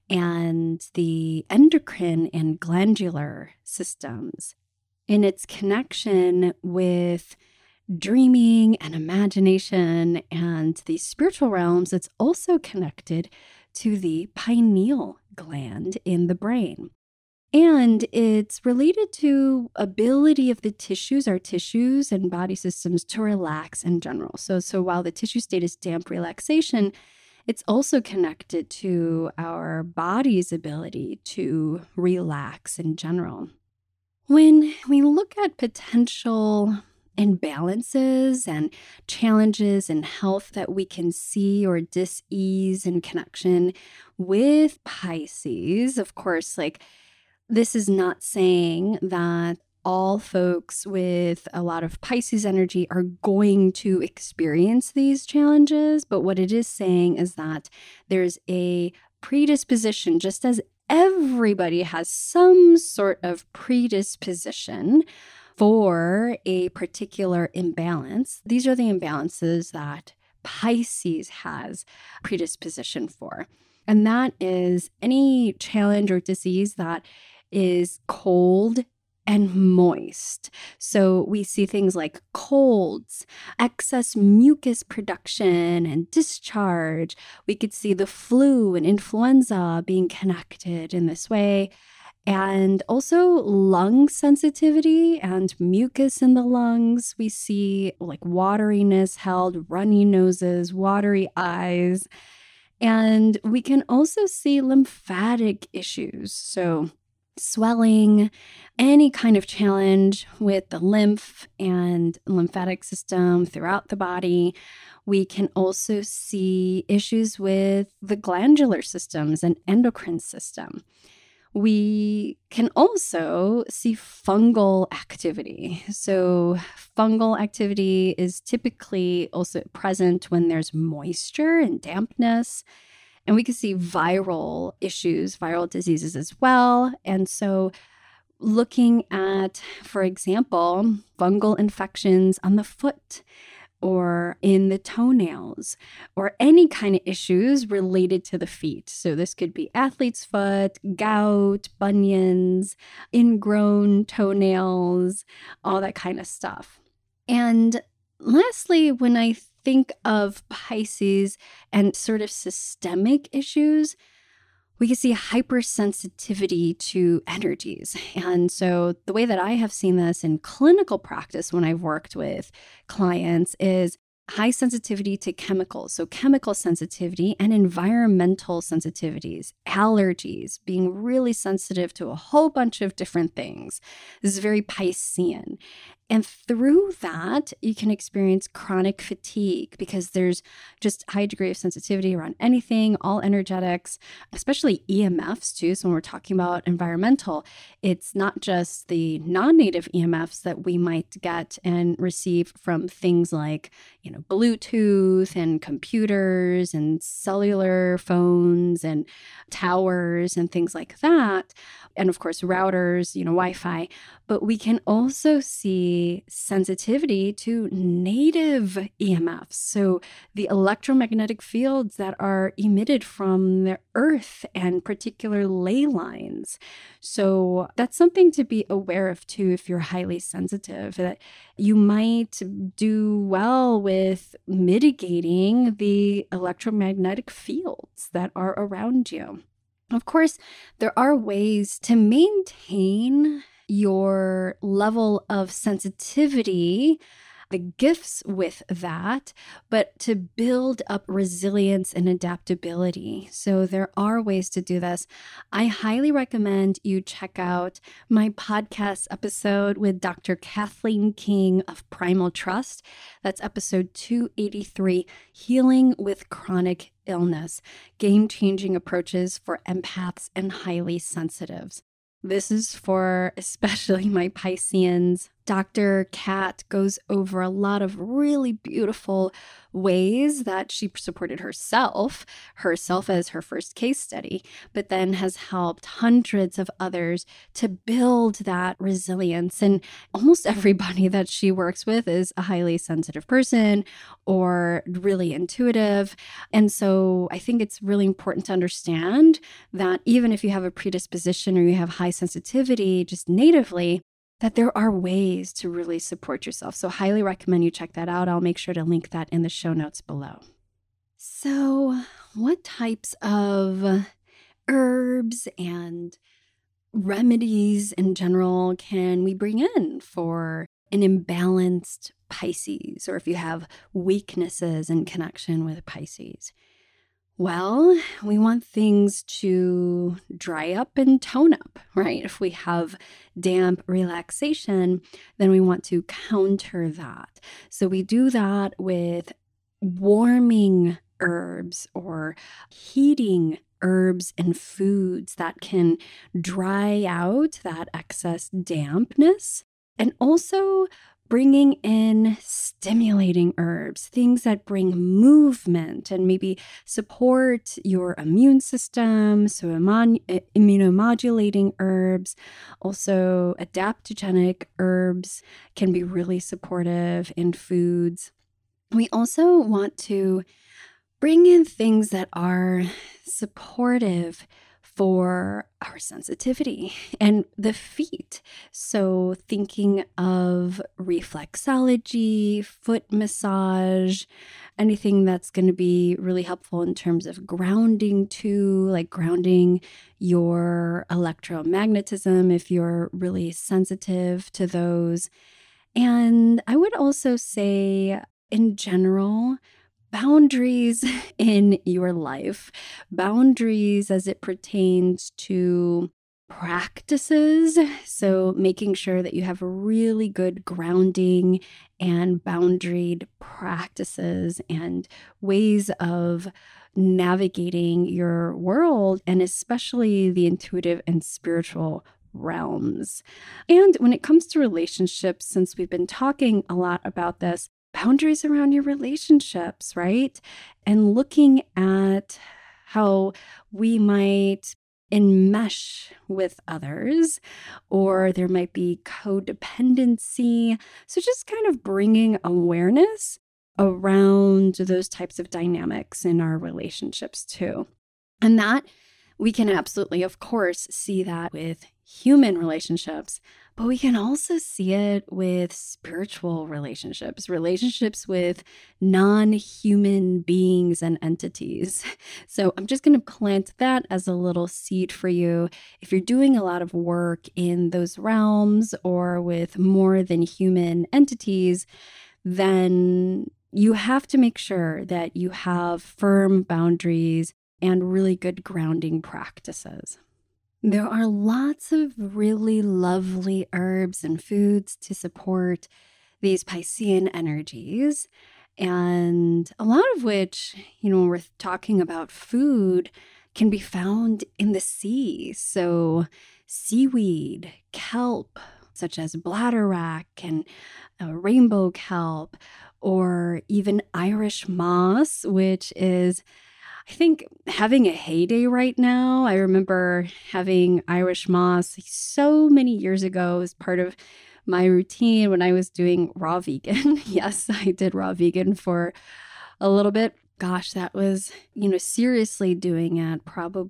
and the endocrine and glandular systems. In its connection with dreaming and imagination and the spiritual realms, it's also connected to the pineal gland in the brain. And it's related to ability of the tissues, our tissues and body systems, to relax in general. So, so while the tissue state is damp relaxation, it's also connected to our body's ability to relax in general. When we look at potential imbalances and challenges in health that we can see or dis-ease in connection with Pisces, of course, like, this is not saying that all folks with a lot of Pisces energy are going to experience these challenges, but what it is saying is that there's a predisposition, just as everybody has some sort of predisposition for a particular imbalance. These are the imbalances that Pisces has predisposition for. And that is any challenge or disease that is cold and moist. So we see things like colds, excess mucus production and discharge. We could see the flu and influenza being connected in this way. And also lung sensitivity and mucus in the lungs. We see like wateriness held, runny noses, watery eyes. And we can also see lymphatic issues. So swelling, any kind of challenge with the lymph and lymphatic system throughout the body. We can also see issues with the glandular systems and endocrine system. We can also see fungal activity. So fungal activity is typically also present when there's moisture and dampness. And we can see viral issues, viral diseases as well. And so looking at, for example, fungal infections on the foot or in the toenails, or any kind of issues related to the feet. So this could be athlete's foot, gout, bunions, ingrown toenails, all that kind of stuff. And lastly, when I think of Pisces and sort of systemic issues, we can see hypersensitivity to energies. And so the way that I have seen this in clinical practice when I've worked with clients is high sensitivity to chemicals. So chemical sensitivity and environmental sensitivities, allergies, being really sensitive to a whole bunch of different things. This is very Piscean. And through that, you can experience chronic fatigue because there's just a high degree of sensitivity around anything, all energetics, especially E M Fs too. So when we're talking about environmental, it's not just the non-native E M Fs that we might get and receive from things like, you know, Bluetooth and computers and cellular phones and towers and things like that. And of course, routers, you know, Wi-Fi. But we can also see sensitivity to native E M Fs. So the electromagnetic fields that are emitted from the earth and particular ley lines. So that's something to be aware of too if you're highly sensitive, that you might do well with mitigating the electromagnetic fields that are around you. Of course, there are ways to maintain your level of sensitivity, the gifts with that, but to build up resilience and adaptability. So there are ways to do this. I highly recommend you check out my podcast episode with Doctor Kathleen King of Primal Trust. That's episode two eighty-three, Healing with Chronic Illness, Game-Changing Approaches for Empaths and Highly Sensitives. This is for especially my Pisceans. Doctor Kat goes over a lot of really beautiful ways that she supported herself, herself as her first case study, but then has helped hundreds of others to build that resilience. And almost everybody that she works with is a highly sensitive person or really intuitive. And so I think it's really important to understand that even if you have a predisposition or you have high sensitivity just natively, that there are ways to really support yourself. So highly recommend you check that out. I'll make sure to link that in the show notes below. So what types of herbs and remedies in general can we bring in for an imbalanced Pisces, or if you have weaknesses in connection with Pisces? Well, we want things to dry up and tone up, right? If we have damp relaxation, then we want to counter that. So we do that with warming herbs or heating herbs and foods that can dry out that excess dampness, and also bringing in stimulating herbs, things that bring movement and maybe support your immune system. So immun- immunomodulating herbs, also adaptogenic herbs can be really supportive in foods. We also want to bring in things that are supportive for our sensitivity and the feet. So thinking of reflexology, foot massage, anything that's going to be really helpful in terms of grounding too, like grounding your electromagnetism if you're really sensitive to those. And I would also say in general, boundaries in your life, boundaries as it pertains to practices. So making sure that you have really good grounding and boundaried practices and ways of navigating your world, and especially the intuitive and spiritual realms. And when it comes to relationships, since we've been talking a lot about this, boundaries around your relationships, right? And looking at how we might enmesh with others, or there might be codependency. So just kind of bringing awareness around those types of dynamics in our relationships too. And that we can absolutely, of course, see that with human relationships, but we can also see it with spiritual relationships, relationships with non-human beings and entities. So I'm just going to plant that as a little seed for you. If you're doing a lot of work in those realms or with more than human entities, then you have to make sure that you have firm boundaries and really good grounding practices. There are lots of really lovely herbs and foods to support these Piscean energies, and a lot of which, you know, when we're talking about food, can be found in the sea. So seaweed, kelp, such as bladderwrack and uh, rainbow kelp, or even Irish moss, which is, I think, having a heyday right now. I remember having Irish moss so many years ago as part of my routine when I was doing raw vegan. Yes, I did raw vegan for a little bit. Gosh, that was, you know, seriously doing it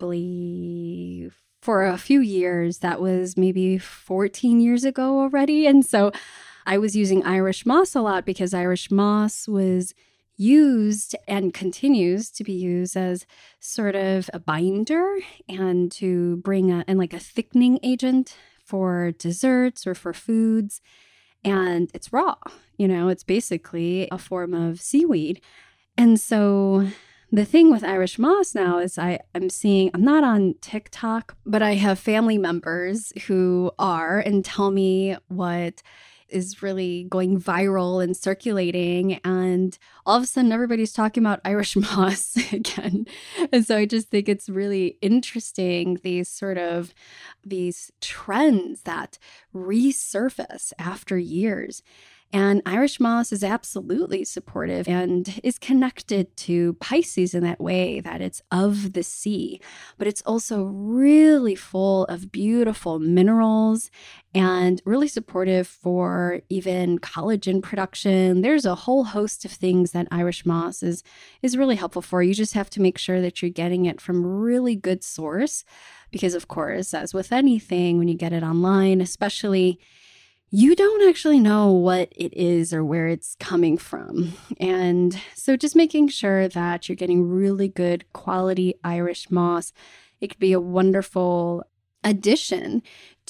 probably for a few years. That was maybe fourteen years ago already. And so I was using Irish moss a lot because Irish moss was used and continues to be used as sort of a binder and to bring a, and like a thickening agent for desserts or for foods. And it's raw, you know, it's basically a form of seaweed. And so the thing with Irish moss now is I, I'm seeing, I'm not on TikTok, but I have family members who are and tell me what is really going viral and circulating, and all of a sudden everybody's talking about Irish moss again. And so I just think it's really interesting, these sort of these trends that resurface after years. And Irish moss is absolutely supportive and is connected to Pisces in that way, that it's of the sea, but it's also really full of beautiful minerals and really supportive for even collagen production. There's a whole host of things that Irish moss is, is really helpful for. You just have to make sure that you're getting it from a really good source, because of course, as with anything, when you get it online, especially, you don't actually know what it is or where it's coming from. And so just making sure that you're getting really good quality Irish moss. It could be a wonderful addition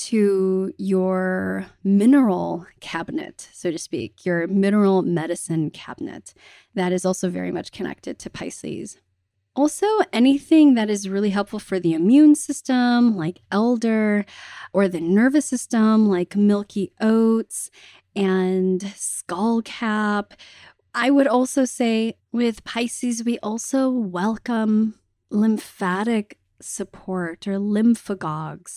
to your mineral cabinet, so to speak, your mineral medicine cabinet. That is also very much connected to Pisces. Also, anything that is really helpful for the immune system, like elder, or the nervous system, like milky oats and skullcap. I would also say with Pisces, we also welcome lymphatic support or lymphagogues.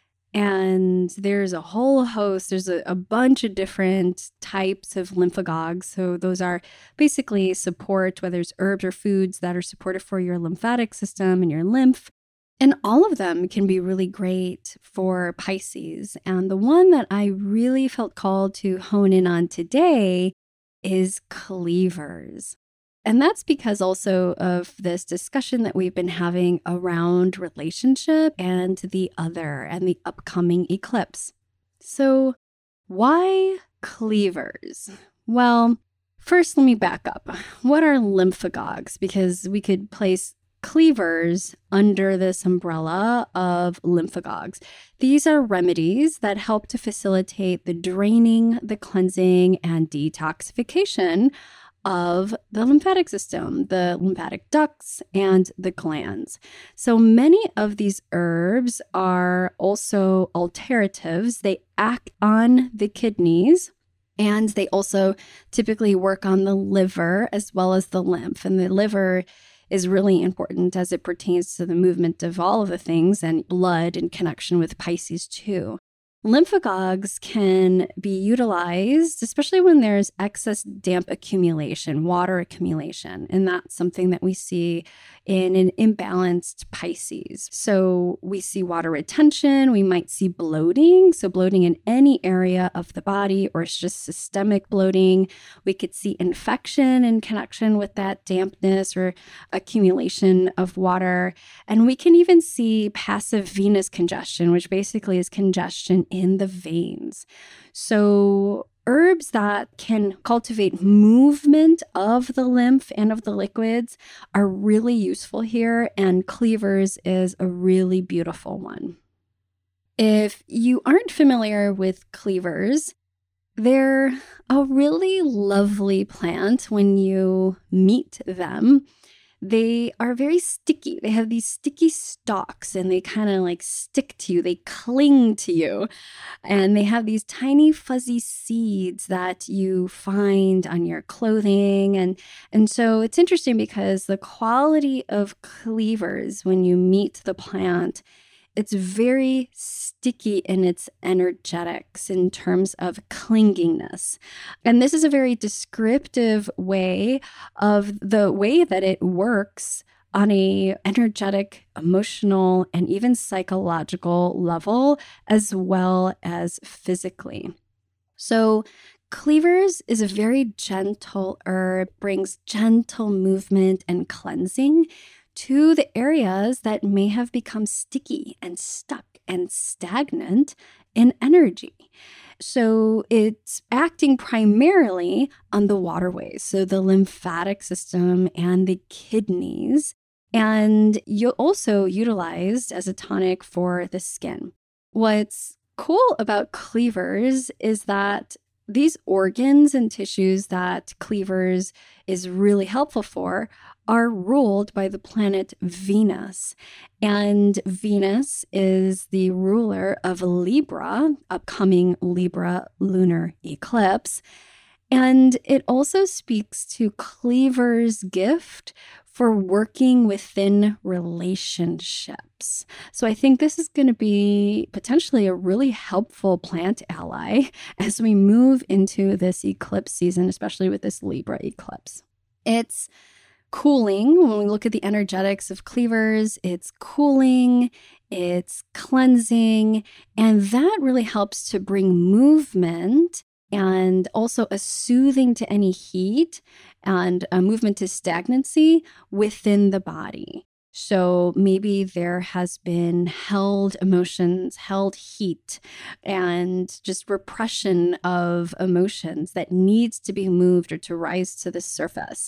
And there's a whole host, there's a, a bunch of different types of lymphagogues. So those are basically support, whether it's herbs or foods that are supportive for your lymphatic system and your lymph. And all of them can be really great for Pisces. And the one that I really felt called to hone in on today is cleavers. And that's because also of this discussion that we've been having around relationship and the other and the upcoming eclipse. So why cleavers? Well, first, let me back up. What are lymphagogues? Because we could place cleavers under this umbrella of lymphagogues. These are remedies that help to facilitate the draining, the cleansing, and detoxification of the lymphatic system, the lymphatic ducts, and the glands. So many of these herbs are also alteratives. They act on the kidneys, and they also typically work on the liver as well as the lymph. And the liver is really important as it pertains to the movement of all of the things, and blood in connection with Pisces too. Lymphagogues can be utilized, especially when there's excess damp accumulation, water accumulation, and that's something that we see in an imbalanced Pisces. So we see water retention, we might see bloating, so bloating in any area of the body, or it's just systemic bloating. We could see infection in connection with that dampness or accumulation of water, and we can even see passive venous congestion, which basically is congestion in the veins. So herbs that can cultivate movement of the lymph and of the liquids are really useful here, and cleavers is a really beautiful one. If you aren't familiar with cleavers, they're a really lovely plant when you meet them. They are very sticky. They have these sticky stalks and they kind of like stick to you. They cling to you. And they have these tiny fuzzy seeds that you find on your clothing. And, and so it's interesting because the quality of cleavers when you meet the plant, it's very sticky in its energetics in terms of clinginess. And this is a very descriptive way of the way that it works on a energetic, emotional, and even psychological level, as well as physically. So cleavers is a very gentle herb, brings gentle movement and cleansing to the areas that may have become sticky and stuck and stagnant in energy. So it's acting primarily on the waterways, so the lymphatic system and the kidneys. And you also utilized as a tonic for the skin. What's cool about cleavers is that these organs and tissues that cleavers is really helpful for are ruled by the planet Venus. And Venus is the ruler of Libra, upcoming Libra lunar eclipse. And it also speaks to cleavers' gift for working within relationships. So I think this is going to be potentially a really helpful plant ally as we move into this eclipse season, especially with this Libra eclipse. It's cooling. When we look at the energetics of cleavers, it's cooling, it's cleansing, and that really helps to bring movement and also a soothing to any heat and a movement to stagnancy within the body. So maybe there has been held emotions, held heat, and just repression of emotions that needs to be moved or to rise to the surface.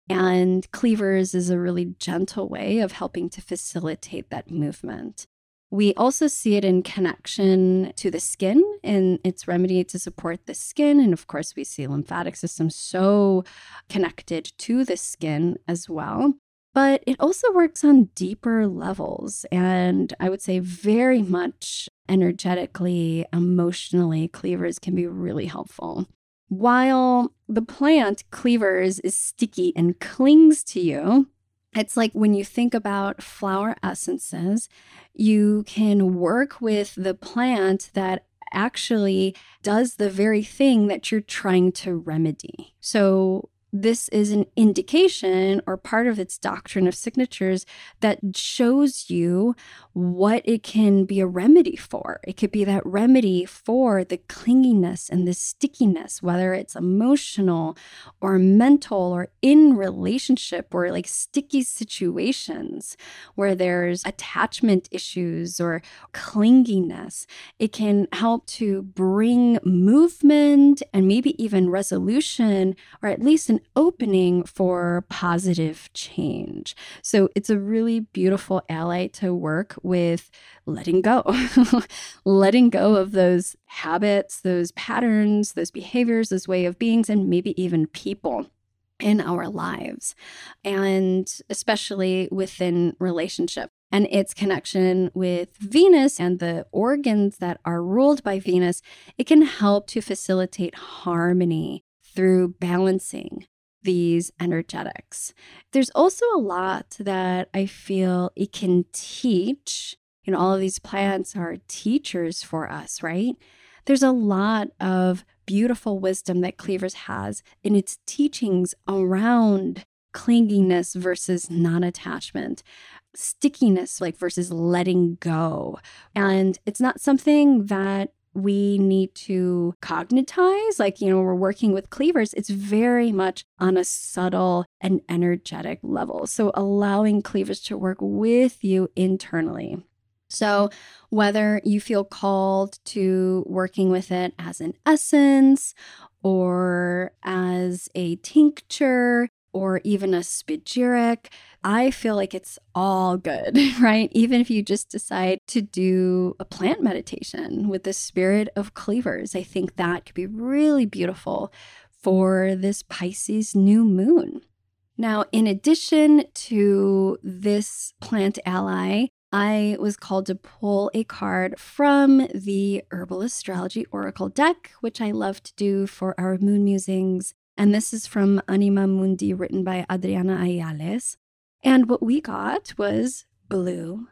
And cleavers is a really gentle way of helping to facilitate that movement. We also see it in connection to the skin and its remedy to support the skin. And of course, we see lymphatic system so connected to the skin as well. But it also works on deeper levels. And I would say very much energetically, emotionally, cleavers can be really helpful. While the plant cleavers is sticky and clings to you, it's like when you think about flower essences, you can work with the plant that actually does the very thing that you're trying to remedy. So this is an indication or part of its doctrine of signatures that shows you what it can be a remedy for. It could be that remedy for the clinginess and the stickiness, whether it's emotional or mental or in relationship or like sticky situations where there's attachment issues or clinginess. It can help to bring movement and maybe even resolution, or at least an opening for positive change. So it's a really beautiful ally to work with letting go, letting go of those habits, those patterns, those behaviors, those way of beings, and maybe even people. in our lives, and especially within relationship. And its connection with Venus and the organs that are ruled by Venus, it can help to facilitate harmony through balancing these energetics. There's also a lot that I feel it can teach. You know, all of these plants are teachers for us, right? There's a lot of beautiful wisdom that Cleavers has in its teachings around clinginess versus non-attachment, stickiness like versus letting go. And it's not something that we need to cognitize. Like, you know, we're working with Cleavers. It's very much on a subtle and energetic level. So allowing Cleavers to work with you internally. So whether you feel called to working with it as an essence or as a tincture or even a spagyric, I feel like it's all good, right? Even if you just decide to do a plant meditation with the spirit of Cleavers, I think that could be really beautiful for this Pisces new moon. Now, in addition to this plant ally, I was called to pull a card from the Herbal Astrology Oracle deck, which I love to do for our moon musings. And this is from Anima Mundi, written by Adriana Ayales. And what we got was Blue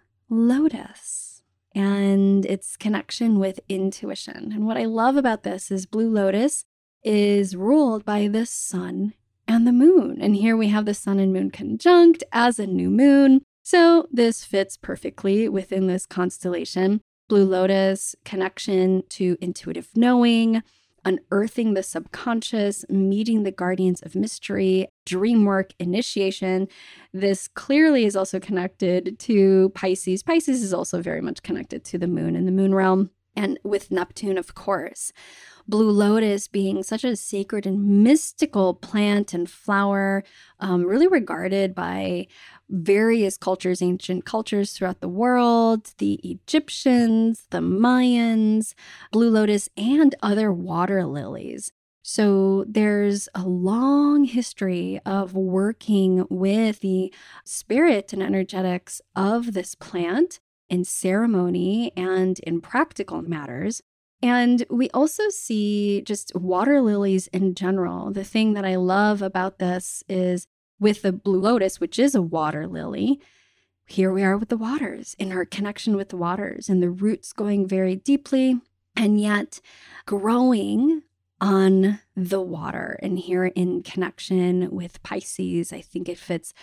Lotus and its connection with intuition. And what I love about this is Blue Lotus is ruled by the sun and the moon. And here we have the sun and moon conjunct as a new moon. So this fits perfectly within this constellation. Blue Lotus, connection to intuitive knowing, unearthing the subconscious, meeting the guardians of mystery, dream work, initiation. This clearly is also connected to Pisces. Pisces is also very much connected to the moon and the moon realm, and with Neptune, of course. Blue Lotus being such a sacred and mystical plant and flower, um, really regarded by various cultures, ancient cultures throughout the world, the Egyptians, the Mayans, Blue Lotus, and other water lilies. So there's a long history of working with the spirit and energetics of this plant in ceremony and in practical matters. And we also see just water lilies in general. The thing that I love about this is with the Blue Lotus, which is a water lily, here we are with the waters, in our connection with the waters and the roots going very deeply and yet growing on the water. And here in connection with Pisces, I think it fits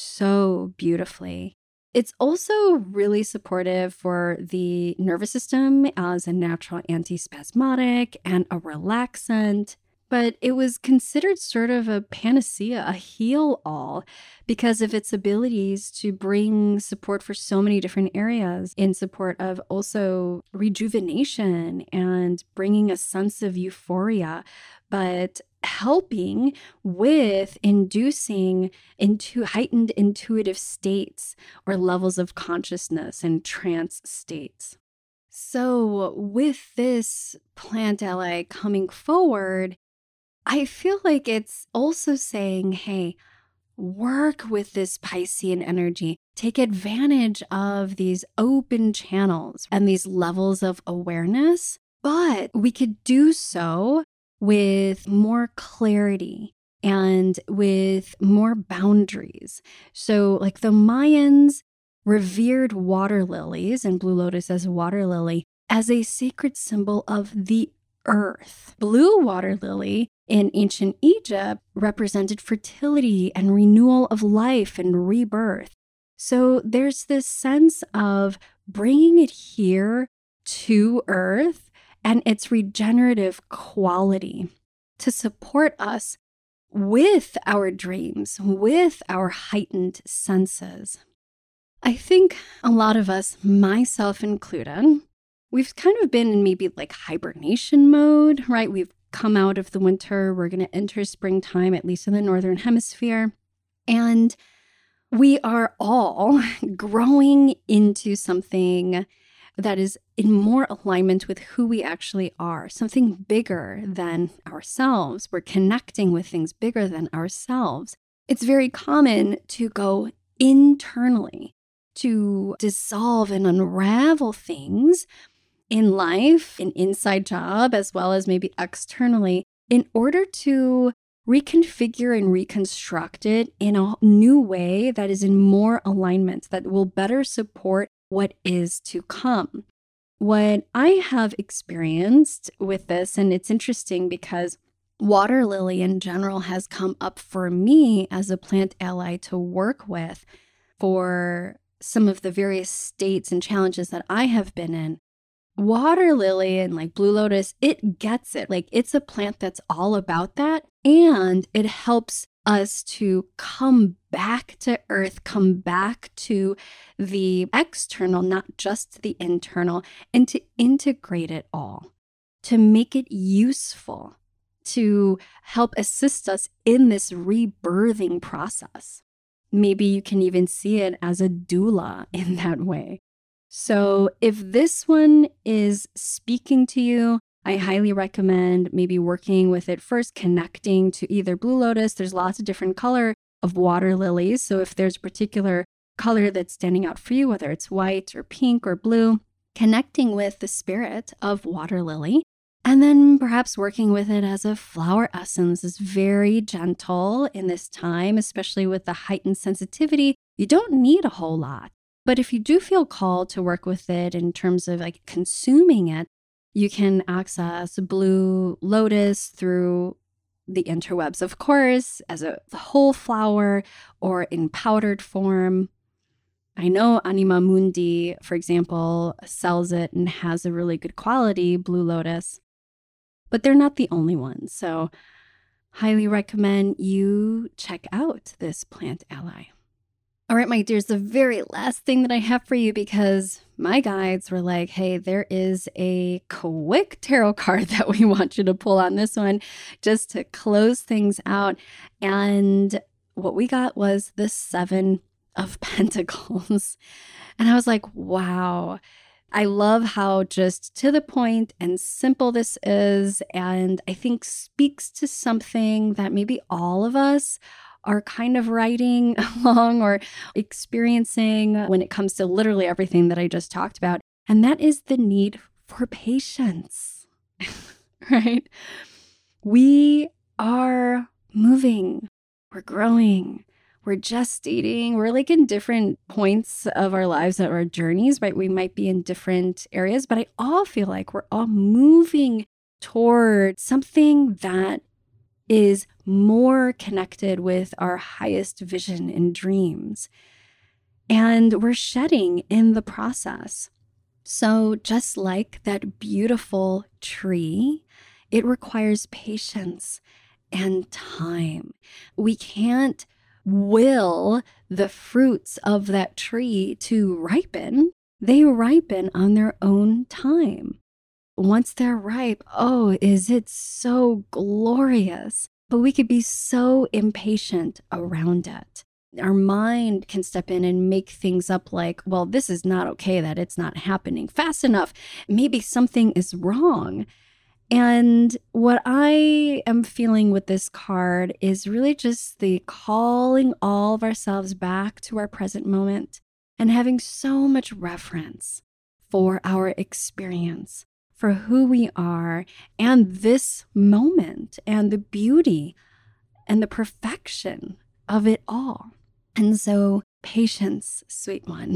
so beautifully. It's also really supportive for the nervous system as a natural antispasmodic and a relaxant, but it was considered sort of a panacea, a heal-all, because of its abilities to bring support for so many different areas in support of also rejuvenation and bringing a sense of euphoria, but helping with inducing into heightened intuitive states or levels of consciousness and trance states. So with this plant ally coming forward, I feel like it's also saying, hey, work with this Piscean energy. Take advantage of these open channels and these levels of awareness, but we could do so with more clarity and with more boundaries. So like the Mayans revered water lilies and Blue Lotus as a water lily as a sacred symbol of the earth. Blue water lily in ancient Egypt represented fertility and renewal of life and rebirth. So there's this sense of bringing it here to earth and its regenerative quality to support us with our dreams, with our heightened senses. I think a lot of us, myself included, we've kind of been in maybe like hibernation mode, right? We've come out of the winter. We're going to enter springtime, at least in the Northern Hemisphere. And we are all growing into something that is in more alignment with who we actually are, something bigger than ourselves. We're connecting with things bigger than ourselves. It's very common to go internally, to dissolve and unravel things in life, an inside job, as well as maybe externally, in order to reconfigure and reconstruct it in a new way that is in more alignment, that will better support what is to come. What I have experienced with this, and it's interesting because water lily in general has come up for me as a plant ally to work with for some of the various states and challenges that I have been in. Water lily and like blue lotus, it gets it. Like it's a plant that's all about that. And it helps us to come back to earth, come back to the external, not just the internal, and to integrate it all, to make it useful, to help assist us in this rebirthing process. Maybe you can even see it as a doula in that way. So if this one is speaking to you, I highly recommend maybe working with it first, connecting to either blue lotus. There's lots of different color of water lilies. So if there's a particular color that's standing out for you, whether it's white or pink or blue, connecting with the spirit of water lily. And then perhaps working with it as a flower essence is very gentle in this time, especially with the heightened sensitivity. You don't need a whole lot. But if you do feel called to work with it in terms of like consuming it, you can access blue lotus through the interwebs, of course, as a whole flower or in powdered form. I know Anima Mundi, for example, sells it and has a really good quality blue lotus, but they're not the only ones. So highly recommend you check out this plant ally. All right, my dears, the very last thing that I have for you, because my guides were like, hey, there is a quick tarot card that we want you to pull on this one just to close things out. And what we got was the Seven of Pentacles. And I was like, wow. I love how just to the point and simple this is. And I think speaks to something that maybe all of us are kind of riding along or experiencing when it comes to literally everything that I just talked about. And that is the need for patience, right? We are moving, we're growing, we're gestating, we're like in different points of our lives, of our journeys, right? We might be in different areas, but I all feel like we're all moving toward something that is more connected with our highest vision and dreams. And we're shedding in the process. So just like that beautiful tree, it requires patience and time. We can't will the fruits of that tree to ripen. They ripen on their own time. Once they're ripe, oh, is it so glorious? But we could be so impatient around it. Our mind can step in and make things up like, well, this is not okay that it's not happening fast enough. Maybe something is wrong. And what I am feeling with this card is really just the calling all of ourselves back to our present moment and having so much reverence for our experience, for who we are and this moment and the beauty and the perfection of it all. And so patience, sweet one.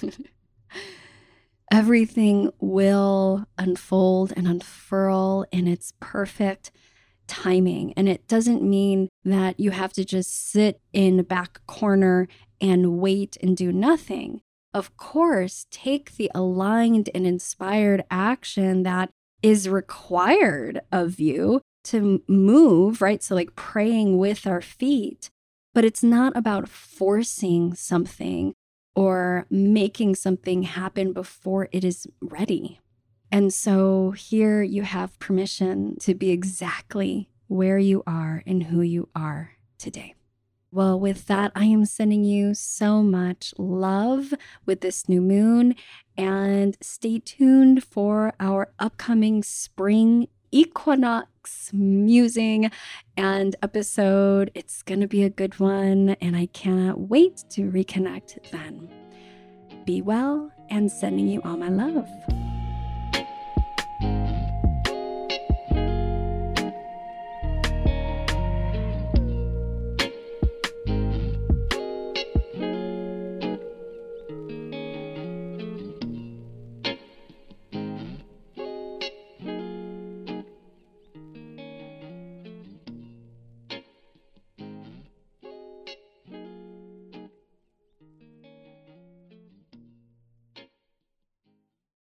Everything will unfold and unfurl in its perfect timing. And it doesn't mean that you have to just sit in a back corner and wait and do nothing. Of course, take the aligned and inspired action that is required of you to move, right? So like praying with our feet, but it's not about forcing something or making something happen before it is ready. And so here you have permission to be exactly where you are and who you are today. Well, with that, I am sending you so much love with this new moon, and stay tuned for our upcoming spring equinox musing and episode. It's going to be a good one, and I cannot wait to reconnect then. Be well, and sending you all my love.